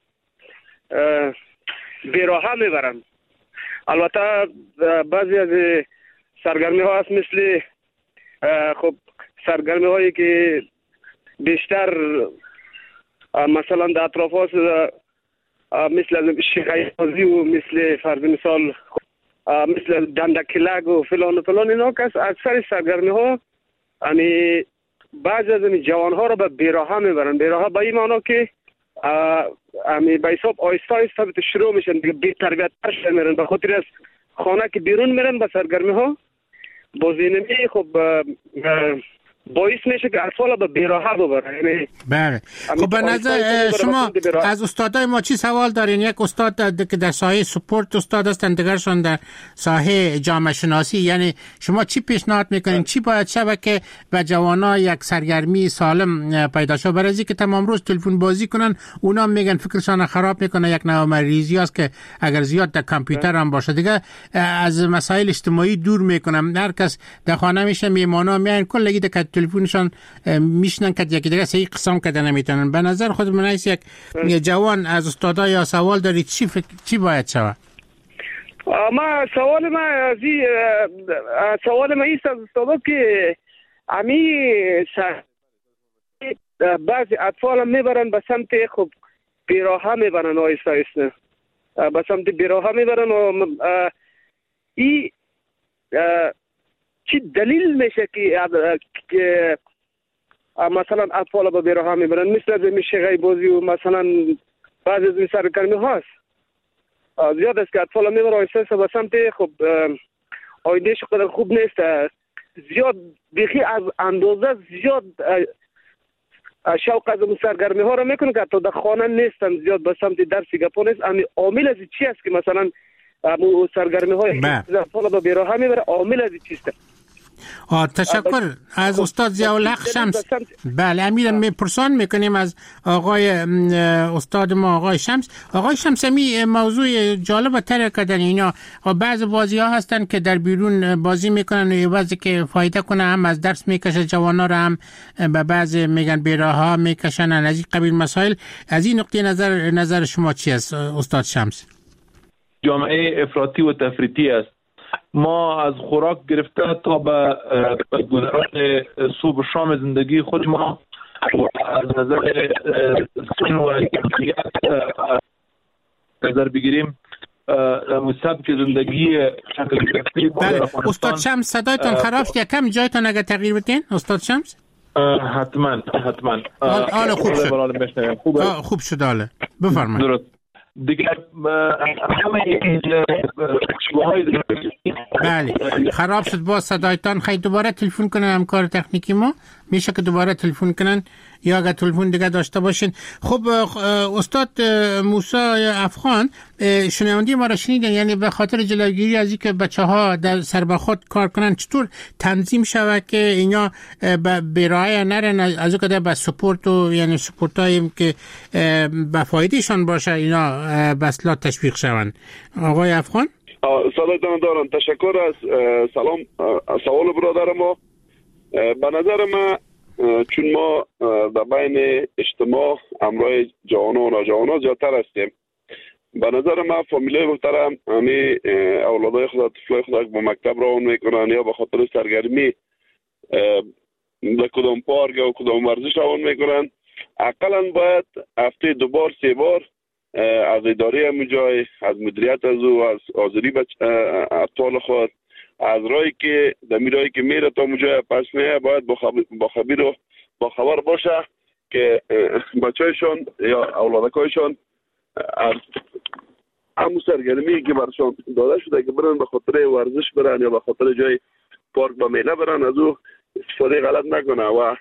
بیراهه میبرن. البته بعضی از سرگرمی ها هست مثل خب سرگرمی هایی که بیشتر مثلا در اطراف هاست مثل شیخایازی و مثل فرض مثال مثل دندکلگ و فلان و فلان اینا که اکثر سرگرمی ها یعنی بعضی از این جوان ها رو به بیراها میبرن. بیراها به این معنا که امی به حساب آیسته آیسته شروع میشن دیگه بی تربیت تر میرن، به خاطر از خانه که بیرون میرن به سرگرمی ها بازینمی خب باعث میشه که اطفال به بیراها ببرن. یعنی بله. خب به نظر شما از استادای ما چی سوال دارین؟ یک استاد که در ساحه سپورت استاد هستن، دیگرشون در ساحه جامعه شناسی، یعنی شما چی پیشنهاد میکنین؟ چی باید شود که به جوانا یک سرگرمی سالم پیدا شه؟ برای اینکه تمام روز تلفن بازی کنن اونا میگن فکرشان خراب میکنه، یک نوع مریضی است که اگر زیاد در کامپیوتر هم باشه دیگه از مسائل اجتماعی دور میکنم. هر کس در خانه میشه، میهمانا میان کلگی در تلفنشان میشنن که یکی دیگه صحیح قسم کردن نمیتونن. به نظر خود من ایست یک جوان از استادا یا سوال دارید چی فکر چی باید شود؟ ما سوال ما از سوال ما ایست از استادا که امی بعضی اطفال میبرن به سمت خب بیراها میبرن، آیسته آیسته به سمت بیراها میبرن و ای چی دلیل میشه که که مثلا اطفال به بیراها میبرن؟ مثل از میشه بازی و مثلا بعضی از سرگرمی هاست زیاد است که اطفال میبرن آیسته به سمت خب آیندهش قدر خوب نیست، زیاد بیخی از اندازه زیاد شوق از سرگرمی ها رو میکنه که تا در خانه نیستن، زیاد به سمت درسی گپا نیست. امی عامل از چی است که مثلا سرگرمی های اطفال به بیراها میبره؟ عامل از چیست؟ آه تشکر از استاد ضیاءالحق شمس. بله امیر میپرسان میکنیم از آقای استاد ما آقای شمس. آقای شمس می موضوع جالب تر کردن اینا. بعض بازی ها هستن که در بیرون بازی میکنن و بعضی که فایده کنه هم از درس میکشه جوانا رو هم به بعض میگن بیراها میکشن از این قبیل مسائل. از این نقطه نظر نظر شما چی است استاد شمس؟ جامعه افراطی و تفریطی است. ما از خوراک گرفته تا به گذران صبح و شام زندگی خود ما از نظر سن و نظر بگیریم سبک زندگی شکل گرفته. بله استاد شمس صدایتان خراب شد، یکم جایتان اگر تغییر بدین استاد شمس. حتما حتما حالا خوب شد. خوب شد حالا بفرمایید. درست دیگه همه بله خراب شد با صدایتان. خیلی دوباره تلفن کنن همکار تکنیکی ما، میشه که دوباره تلفن کنن یا اگر تلفن دیگه داشته باشین. خب استاد موسی افغان شنوندی ما را شنیدن، یعنی به خاطر جلوگیری از اینکه بچه‌ها در سر به خود کار کنن چطور تنظیم شود که اینا به بیراهه نرن، از اینکه به سپورت و یعنی سپورتایی که به فایدهشان باشه اینا به اصلاح تشویق شوند؟ آقای افغان سلام دارم. تشکر از سلام سوال برادر ما. به نظر ما چون ما در بین اجتماع امرای جوانان و نوجوانان زیادتر هستیم، به نظر ما فامیلای محترم همی اولادای خود طفلای خود با مکتب روان میکنن یا به خاطر سرگرمی در کدام پارک یا کدام ورزش روان میکنن، اقلا باید هفته دو بار سه بار از اداره همون جای، از مدیریت از او، از حاضری اطفال خود، از رایی که دمی رایی که میره تا مجای پس میه باید با خبیر و با خبر باشه که بچه‌شون یا اولادکایشون از همون سرگرمی که برشون داده شده که برن به خاطر ورزش برن یا به خاطر جای پارک با میله برن از او استفاده غلط نکنه. و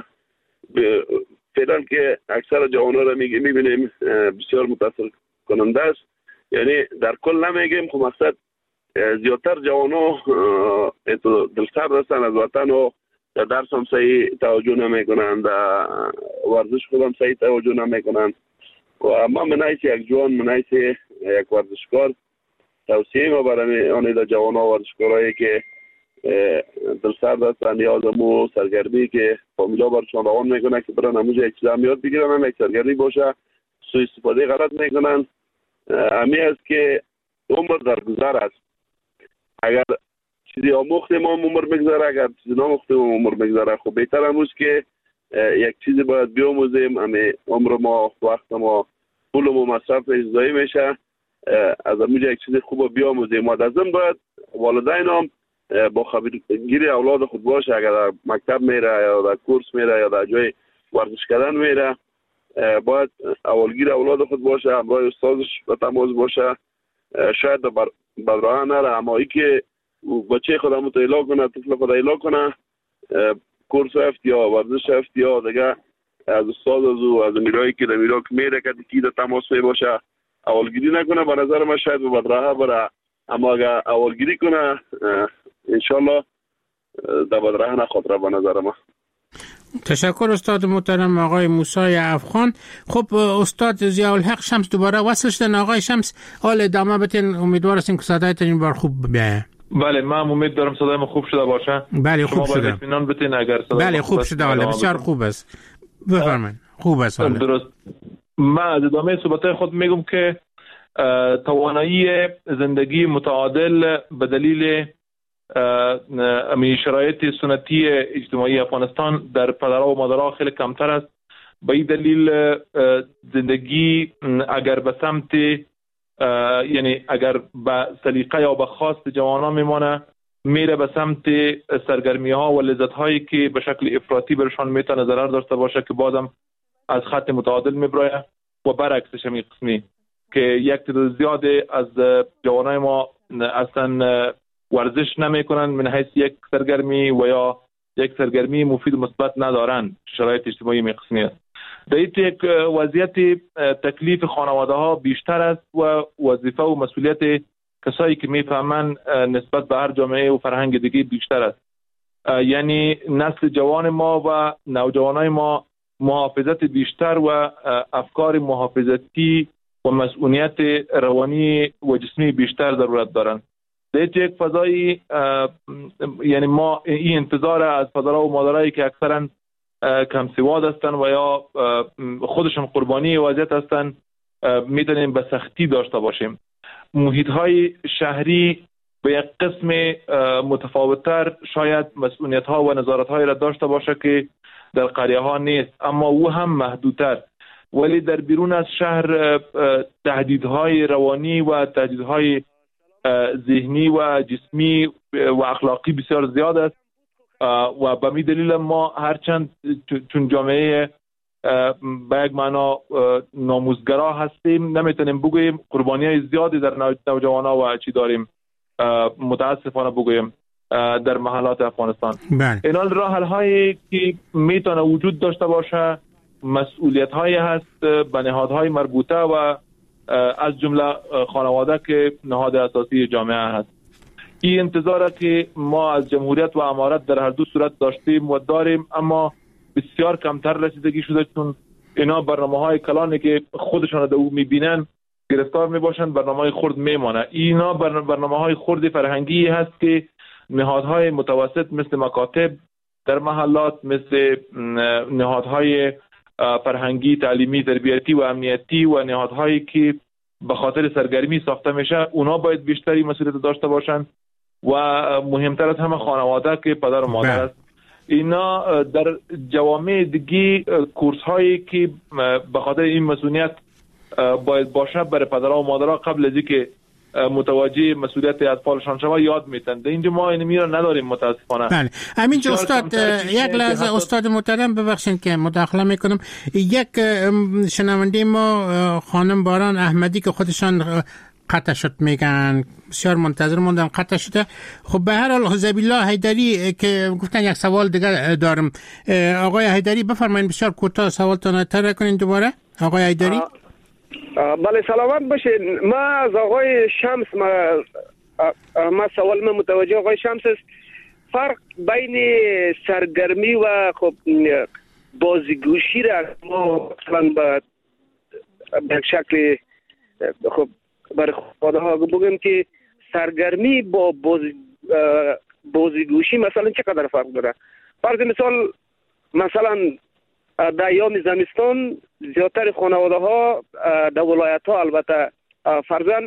فعلا که اکثر جوانان را میبینیم بسیار متاثر کننده است. یعنی در کل نمیگیم، خب مقصد زیادتر جوانان دلسرد هستن از وطن و در درس هم صحیح توجه نمیکنن، در ورزش خود هم صحیح توجه نمیکنن. و اما من حیث یک جوان، من حیث یک ورزشکار، توصیه ما برای آن در جوانان و ورزشکارایی که دلسرد هستن نیاز مو سرگرمی که فامیلا برشان روان میکنن که برن همونجا یک چیز هم یاد بگیرن، هم یک سرگرمی باشه، سوء استفاده غلط میکنن. همی است که عمر در گذر است. اگر چیزی آموختیم هم عمر میگذره، اگر چیزی ناموختیم هم عمر میگذره. خب بهتر هم است که یک چیزی باید بیاموزیم. همه عمر ما، وقت ما، پول ما مصرف ضایع میشه. از اونجا یک چیز خوب بیاموزیم. ما لازم باید والدین هم با خبرگیری اولاد خود باشه. اگر در مکتب میره یا در کورس میره یا در جای ورزش کردن میره، باید اولگیر اولاد خود باشه، همراه استادش به تماس باشه. شاید بدراه نره، اما ای که بچه خود هم ایلا کنه، طفل خود ایلا کنه، کورس افت یا ورزش افت یا دیگه از استاد از او از میرایی که در میرا که میره که دیگه در تماس می باشه، اولگیری نکنه. به نظر من شاید به بدراه بره، اما اگر اولگیری کنه انشالله در بدراه نخاطره به نظر من. تشکر استاد محترم آقای موسی افغان. خب استاد ضیاء الحق شمس دوباره وصل شدن. آقای شمس حال ادامه بتین، امیدوار هستیم که صدایتون این بار خوب بیایه. بله من امید دارم صدایم خوب شده باشه. بله خوب شده. اطمینان بتین اگر صدای بله خوب شده. حالا بسیار خوب است. بفرمایید. خوب است حالا. درست. من از ادامه صحبت خود میگم که توانایی زندگی متعادل به دلیل امی شرایط سنتی اجتماعی افغانستان در پدرها و مادرها خیلی کمتر است. به این دلیل زندگی اگر به سمت یعنی اگر به سلیقه یا به خواست جوانان میمانه، میره به سمت سرگرمی ها و لذت هایی که به شکل افراطی برشان میتونه ضرر داشته باشه که بازم از خط متعادل میبره. و برعکسش همین قسمی که یک تعداد زیاد از جوانای ما اصلا ورزش نمیکنن من حیث یک سرگرمی و یا یک سرگرمی مفید مثبت ندارن. شرایط اجتماعی می قسمی است. در این یک وضعیت تکلیف خانواده ها بیشتر است و وظیفه و مسئولیت کسایی که میفهمن نسبت به هر جامعه و فرهنگ دیگه بیشتر است. یعنی نسل جوان ما و نوجوانای ما محافظت بیشتر و افکار محافظتی و مسئولیت روانی و جسمی بیشتر ضرورت دارند. در یک فضایی یعنی ما این انتظار از پدرها و مادرایی که اکثرا کم سواد هستند و یا خودشون قربانی وضعیت هستند میتونیم به سختی داشته باشیم. محیط های شهری به یک قسم متفاوتتر شاید مسئولیت ها و نظارت های را داشته باشه که در قریه ها نیست، اما او هم محدودتر. ولی در بیرون از شهر تهدیدهای روانی و تهدیدهای ذهنی و جسمی و اخلاقی بسیار زیاد است و به می دلیل ما هرچند چون جامعه به یک معنا ناموزگرا هستیم نمیتونیم بگوییم قربانی های زیادی در نوجوانا و چی داریم، متاسفانه بگوییم در محلات افغانستان. اینا راه حل هایی که میتونه وجود داشته باشه مسئولیت هایی هست به نهادهای مربوطه و از جمله خانواده که نهاد اساسی جامعه هست. این انتظاره که ما از جمهوریت و امارت در هر دو صورت داشتیم و داریم، اما بسیار کمتر رسیدگی شده، چون اینا برنامه های کلانی که خودشان در او میبینن گرفتار میباشند، برنامه های خرد میمانه. اینا برنامه های خرد فرهنگی هست که نهادهای متوسط مثل مکاتب در محلات، مثل نهادهای فرهنگی، تعلیمی، تربیتی و امنیتی و نهادهایی که به خاطر سرگرمی ساخته میشه، اونا باید بیشتری مسئولیت داشته باشند و مهمتر از همه خانواده که پدر و مادر است. اینا در جوامع دیگه کورس هایی که به خاطر این مسئولیت باید باشه برای پدرها و مادرها قبل از اینکه متوجه مسئولیت اطفالشان شما یاد میتن. اینجا ما این میرا نداریم متاسفانه. بله همینجا استاد یک لحظه استاد محترم ببخشید که مداخله میکنم. یک شنونده ما خانم باران احمدی که خودشان قطع شد میگن، بسیار منتظر موندم قطع شده. خب به هر حال زبیلا حیدری که گفتن یک سوال دیگه دارم. آقای حیدری بفرمایید، بسیار کوتاه سوالتون طرح کنین دوباره. آقای حیدری بله سلامت باشین. ما از آقای شمس ما, ما سوال من متوجه آقای شمس است. فرق بین سرگرمی و خب بازیگوشی را ما مثلا به شکل خب برای خودها بگیم که سرگرمی با بازی بازیگوشی مثلا چقدر فرق داره؟ فرض مثال مثلا در ایام زمستان زیادتر خانواده ها در ولایت ها البته فرضاً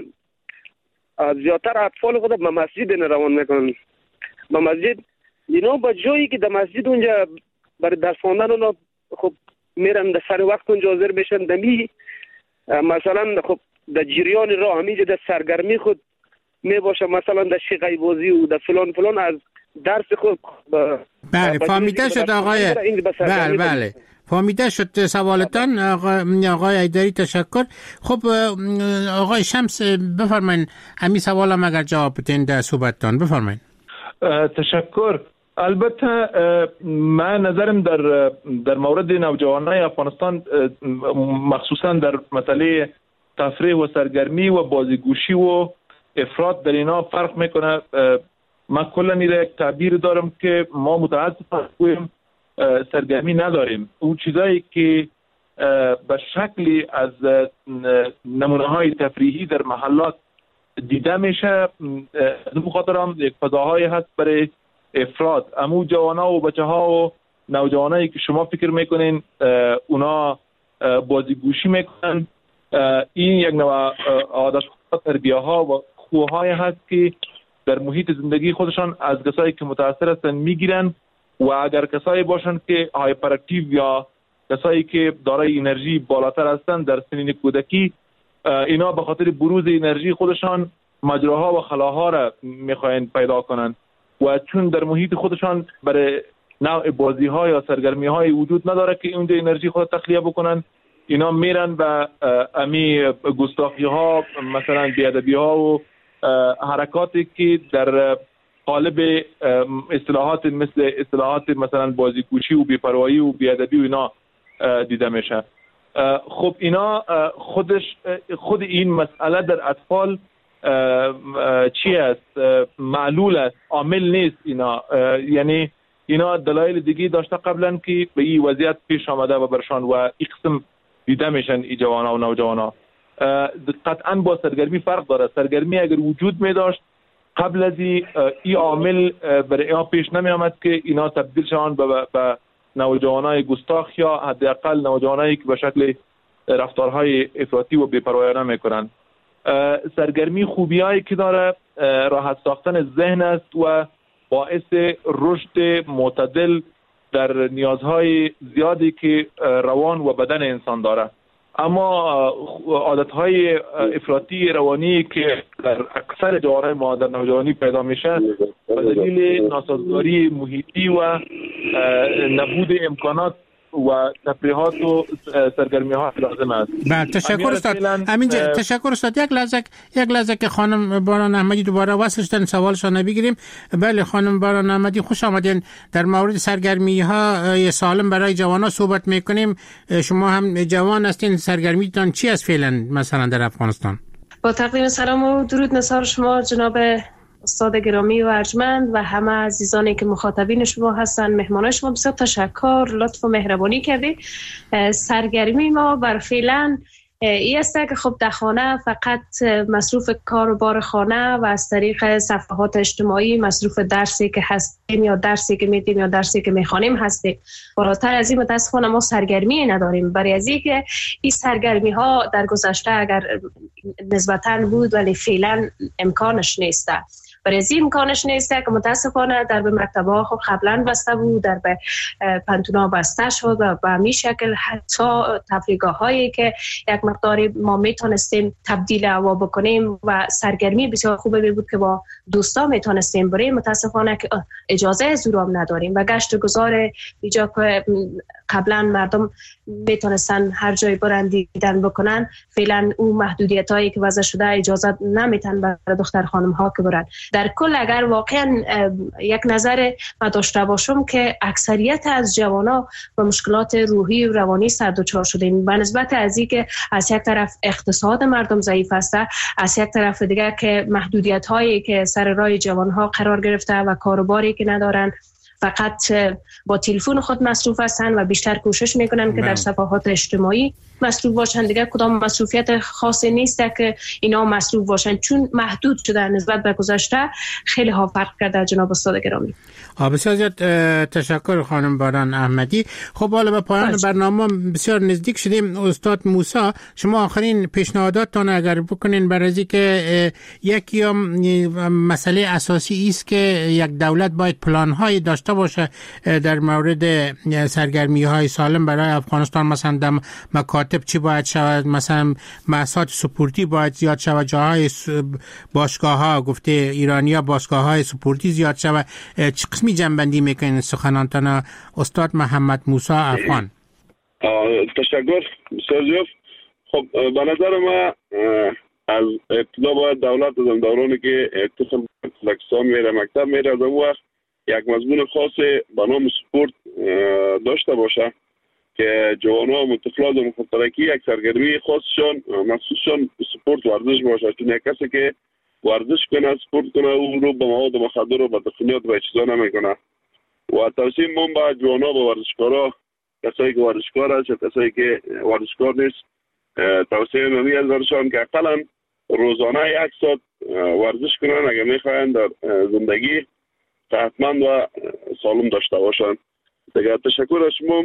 زیادتر اطفال خود به مسجد روان میکنن. به مسجد اینا با جایی که در مسجد اونجا برای درس خواندن اونا خب میرن در سر وقت اونجا حاضر میشن دمی مثلا خب در جریان راه همینجا در سرگرمی خود می باشه، مثلا در شیقای بازی و در فلان فلان از درس خود بله فهمیده شد آقای بله بله فهمیده شد سوالتان آقای آقای ایدری. تشکر. خب آقای شمس بفرمایید همین سوالم اگر جواب بدین در صحبتتان بفرمایید. تشکر. البته من نظرم در در مورد نوجوانای افغانستان مخصوصا در مسئله تفریح و سرگرمی و بازیگوشی و افراط در اینا فرق میکنه. من کلا یک تعبیر دارم که ما متاسفانه گویم سرگرمی نداریم. اون چیزایی که به شکلی از نمونه های تفریحی در محلات دیده میشه، از اون خاطر هم یک فضاهای هست برای افراد. امو جوانا و بچه ها و نوجوانایی که شما فکر میکنین اونا بازیگوشی میکنن، این یک نوع عادت ها، تربیه ها و خوهای هست که در محیط زندگی خودشان از کسایی که متاثر هستن میگیرن و اگر کسایی باشن که هایپر اکتیو یا کسایی که دارای انرژی بالاتر هستن در سنین کودکی، اینا به خاطر بروز انرژی خودشان مجراها و خلاها را میخواین پیدا کنن و چون در محیط خودشان برای نوع بازی ها یا سرگرمی های وجود نداره که اونجا انرژی خود تخلیه بکنن، اینا میرن و امی گستاخی ها مثلا بیادبی ها و حرکاتی که در قالب اصطلاحات مثل اصطلاحات مثلا بازیگوشی و بی‌پروایی و بیادبی و اینا دیده میشه. خب اینا خودش خود این مسئله در اطفال چی است؟ معلول است، عامل نیست. اینا یعنی اینا دلایل دیگه داشته قبلا که به این وضعیت پیش آمده و برشان و این قسم دیده میشن ای جوانا و نوجوانا. قطعا با سرگرمی فرق داره. سرگرمی اگر وجود می داشت قبل از این عامل برای اینا پیش نمی آمد که اینا تبدیل شوند به, به نوجوانای گستاخ یا حداقل نوجوانایی که به شکل رفتارهای افراطی و بی‌پروایانه میکنن. سرگرمی خوبیایی که داره راحت ساختن ذهن است و باعث رشد معتدل در نیازهای زیادی که روان و بدن انسان داره. اما عادتهای افراطی روانی که در اکثر جوانای ما در نوجوانی پیدا میشه به دلیل ناسازگاری محیطی و نبود امکانات و تفریحات و سرگرمی ها لازم است. بله تشکر استاد. همینجا تشکر استاد. یک لحظه یک لحظه که خانم باران احمدی دوباره وصل شدن سوالشون بگیریم. بله خانم باران احمدی خوش آمدین. در مورد سرگرمی های سالم برای جوانان صحبت میکنیم. شما هم جوان هستین، سرگرمیتان چی است فعلا مثلا در افغانستان؟ با تقدیم سلام و درود نثار شما جناب استاد گرامی و ارجمند و همه عزیزانی که مخاطبین شما هستن، مهمانان شما، بسیار تشکر، لطف و مهربانی کردی. سرگرمی ما بر فعلا این است که خب در خانه فقط مصروف کار و بار خانه و از طریق صفحات اجتماعی مصروف درسی که هستیم یا درسی که میدیم یا درسی که میخوانیم هستیم. بالاتر از این متاسفانه ما سرگرمی نداریم. برای از این که این سرگرمی ها در گذشته اگر نسبتاً بود ولی فعلا امکانش نیست. برای از این امکانش نیست که متاسفانه در به مکتبه ها خب قبلا بسته بود، در به پنتونا بسته شد و به همین شکل حتی تفریحگاه هایی که یک مقداری ما میتونستیم تبدیل هوا بکنیم و سرگرمی بسیار خوبه بود که با دوستا میتونستیم بریم، متاسفانه که اجازه زورام نداریم و گشت گذار اینجا که قبلا مردم میتونستن هر جای برن دیدن بکنن، فعلا اون محدودیت هایی که وضع شده اجازه نمیتن برای دختر خانم ها که برن. در کل اگر واقعا یک نظر ما داشته باشم که اکثریت از جوانا با مشکلات روحی و روانی سر دچار شدیم به نسبت از این که از یک طرف اقتصاد مردم ضعیف است، از یک طرف دیگر که محدودیت هایی که سر راه جوان ها قرار گرفته و کاروباری که ندارن، فقط با تلفن خود مصروف هستند و بیشتر کوشش میکنن که در صفحات اجتماعی مصروف باشن. دیگه کدام مصروفیت خاصی نیست که اینا مصروف باشن، چون محدود شده نسبت به گذشته خیلی ها فرق کرده. جناب استاد گرامی بسیار زیاد تشکر خانم باران احمدی. خب حالا به پایان برنامه بسیار نزدیک شدیم. استاد موسی شما آخرین پیشنهاداتتان اگر بکنین برای که یکی مسئله اساسی است که یک دولت باید پلان‌های داشته داشته باشه در مورد سرگرمی های سالم برای افغانستان؟ مثلا در مکاتب چی باید شود؟ مثلا مؤسسات سپورتی باید زیاد شود، جاهای باشگاه ها، گفته ایرانیا باشگاه های سپورتی زیاد شود. چه قسمی جنبندی میکنین سخنانتان استاد محمد موسی افغان؟ تشکر بسیار زیاد. خب به نظر ما از ابتدا باید دولت از دورانی که اقتصاد لکسان میره مکتب میره از اون وقت یک مضمون خاص به نام سپورت داشته باشه که جوانان و طفلان و مخاطرکی یک سرگرمی خاصشان مخصوصشان سپورت ورزش باشه، چون یک کسی که ورزش کنه سپورت کنه او رو به مواد مخدر و به دخانیات و چیزا نمیکنه. و توصیه من به جوانان و ورزشکارا، کسایی که ورزشکار هست یا کسایی که ورزشکار نیست، توصیه من از برشان که اقلا روزانه یک ساعت ورزش کنن اگر میخواین در زندگی صحتمند و سالم داشته باشن. دیگه تشکر از شما،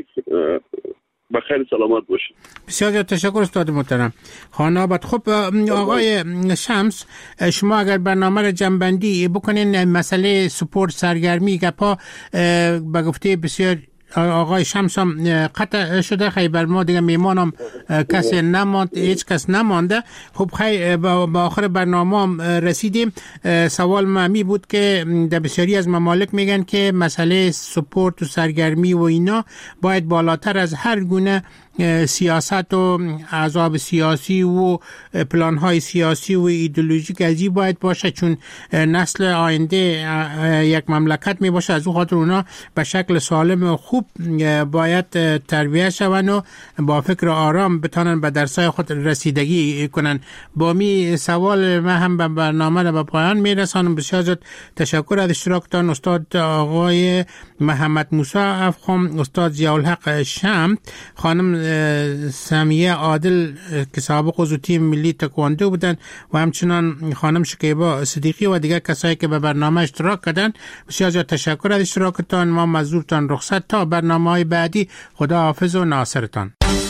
بخیر سلامت باشید. بسیار تشکر استاد محترم. خانابت. خب آقای شمس، شما اگر برنامه را جنبندی بکنین مسئله سپورت سرگرمی گپا به گفته بسیار آقای شمس هم قطع شده، خیلی بر ما دیگه میمانم کسی نماند، هیچ کس نمانده. خب خیلی با آخر برنامه هم رسیدیم. سوال معمی بود که در بسیاری از ممالک میگن که مسئله سپورت و سرگرمی و اینا باید بالاتر از هر گونه سیاست و احزاب سیاسی و پلان‌های سیاسی و ایدئولوژیک ازی باید باشه، چون نسل آینده یک مملکت می باشه. از اون خاطر اونا به شکل سالم و خوب باید تربیت شون و با فکر آرام بتانن به درسای خود رسیدگی کنن. با می سوال من هم به برنامه را به پایان می رسانم. بسیار زیاد تشکر از اشتراکتان استاد آقای محمد موسی افغان، استاد ضیاءالحق شمس، خانم سمیه عادل که سابق عضو تیم ملی تکواندو بودن و همچنان خانم شکیبا صدیقی و دیگر کسایی که به برنامه اشتراک کردن. بسیار زیاد تشکر از اشتراکتان. ما مزورتان رخصت تا برنامه‌های بعدی. خدا حافظ و ناصرتان.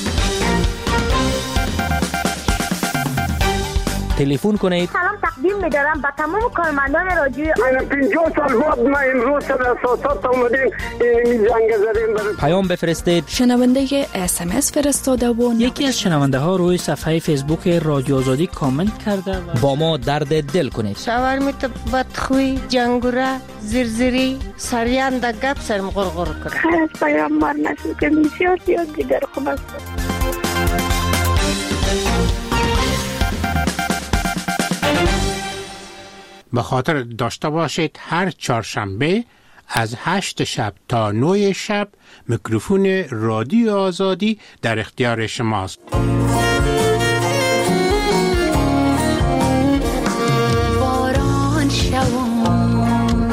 تلفن کنید. سلام تقدیم می‌دارم به تمام کارمندان رادیو. من پنجاه سال بعد ما امروز سر اساسات اومدیم این جنگ زدیم. پیام بفرستید. شنونده اس ام اس فرستاده و یکی از شنونده ها روی صفحه فیسبوک رادیو آزادی کامنت کرده و با ما درد دل کنید. شاورمیت بدخوی، جنگوره، زرزری، سریان دا گپ سرم غرغر کنه. خیر از پیامبر نسل که بسیار زیاد دیگر خوب است. به خاطر داشته باشید هر چهارشنبه از هشت شب تا نه شب میکروفون رادیو آزادی در اختیار شماست. باران شوم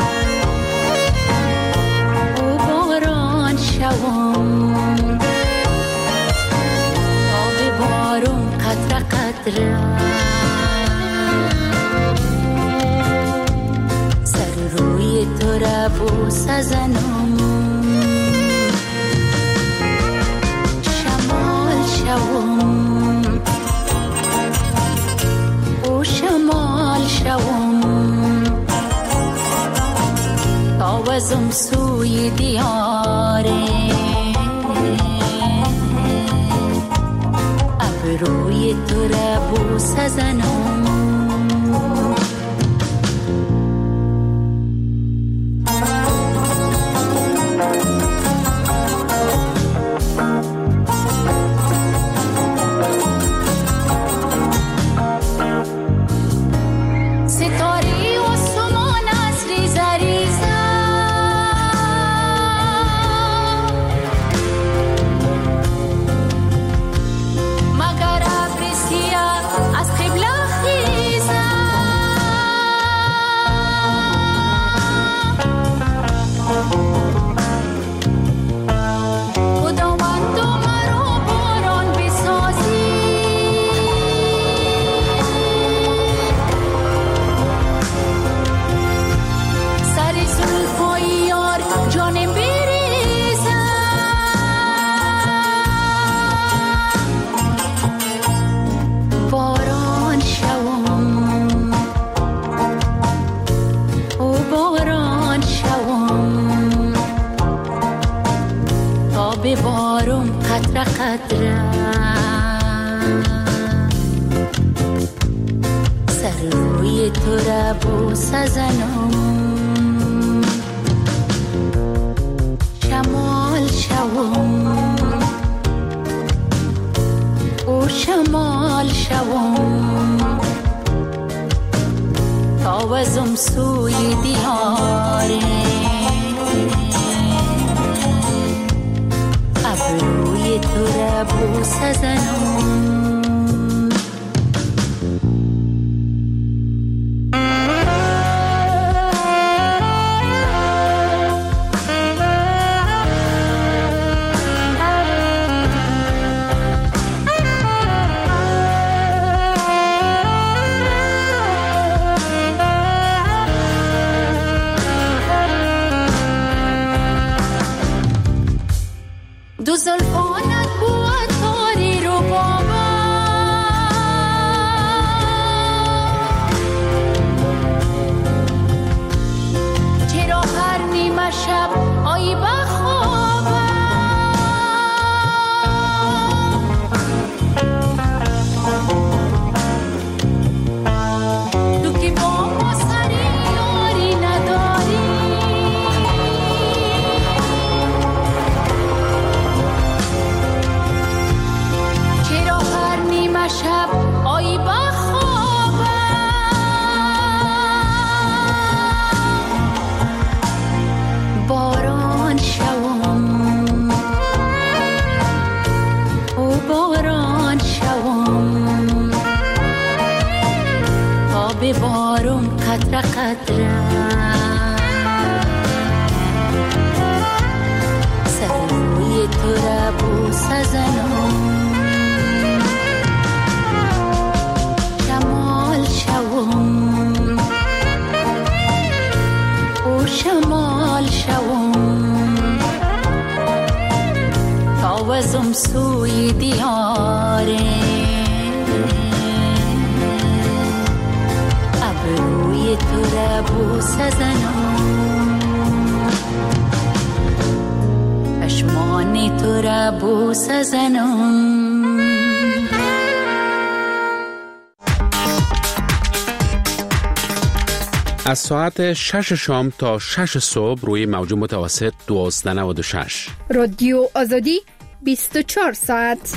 او باران شوم آب بارون قطره قطره تو را بوس زنم شمال شوم او شمال شوم تاوزم سوی دیاره ابروی تو را بوس زنم مگر ابر سیاه از قبله ببارم قطره قطره سر روی تو را بوسه زنم شمال شوم او شمال شوم تاوزم سوی دیاره ابروی تو را بوسه زنم دو زلفانت بود تاری رو بابا چرا هر نیمه شب آیی بخوابم تو که با ما سری یاری نداری شب آیی بخوابم باران شوم او باران شوم تا ببارم قطره قطره سر روی تو را بوسه زنم او شمال شوم تاوزم سوی دیاره ابروی تو را بوسه زنم چشمان تو را بوسه زنم از ساعت شش شام تا شش صبح روی موج متوسط دوازده نود و شش رادیو آزادی بیست و چهار ساعت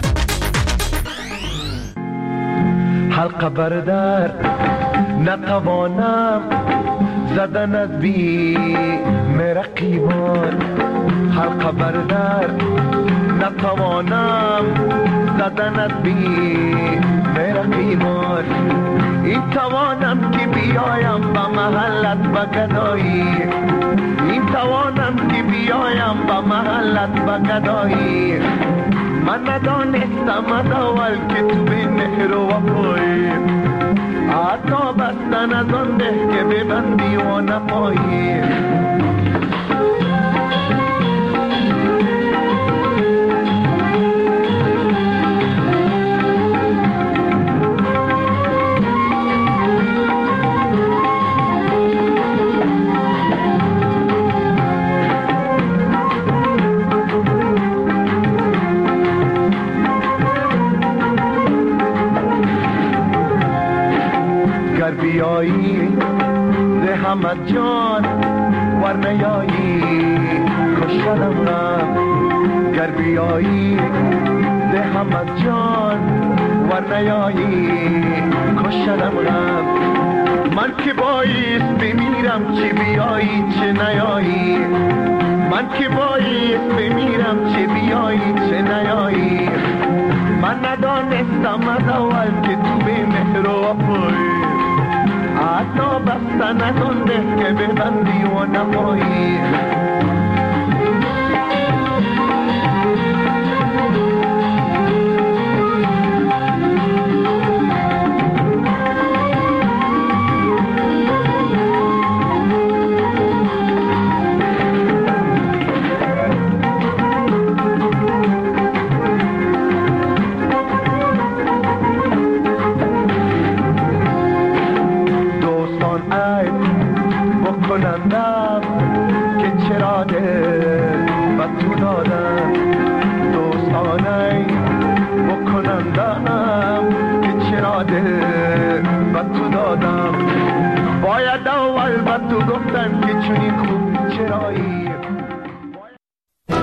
حلقه بردر نتوانم زدن از بی مرقیبان حلقه بردر نتوانم زدن از بی مرقیبان این توانم که بیایم به محلت به گدایی این توانم که بیایم به محلت به گدایی من ندانستم از اول که تو به مهر و وفایی حتی بستن از آن ده که ببندی و نپایی بیایی رحمت جان ور نیایی کشتنم غم گر بیایی رحمت جان ور نیایی کشتنم غم من که بایست بمیرم چه بیایی چه نیایی من که بایست بمیرم چه بیایی چه نیایی من ندانستم از اول که تو به مهر و وفایی حتی بستن از اون ده که ببندی و نپایی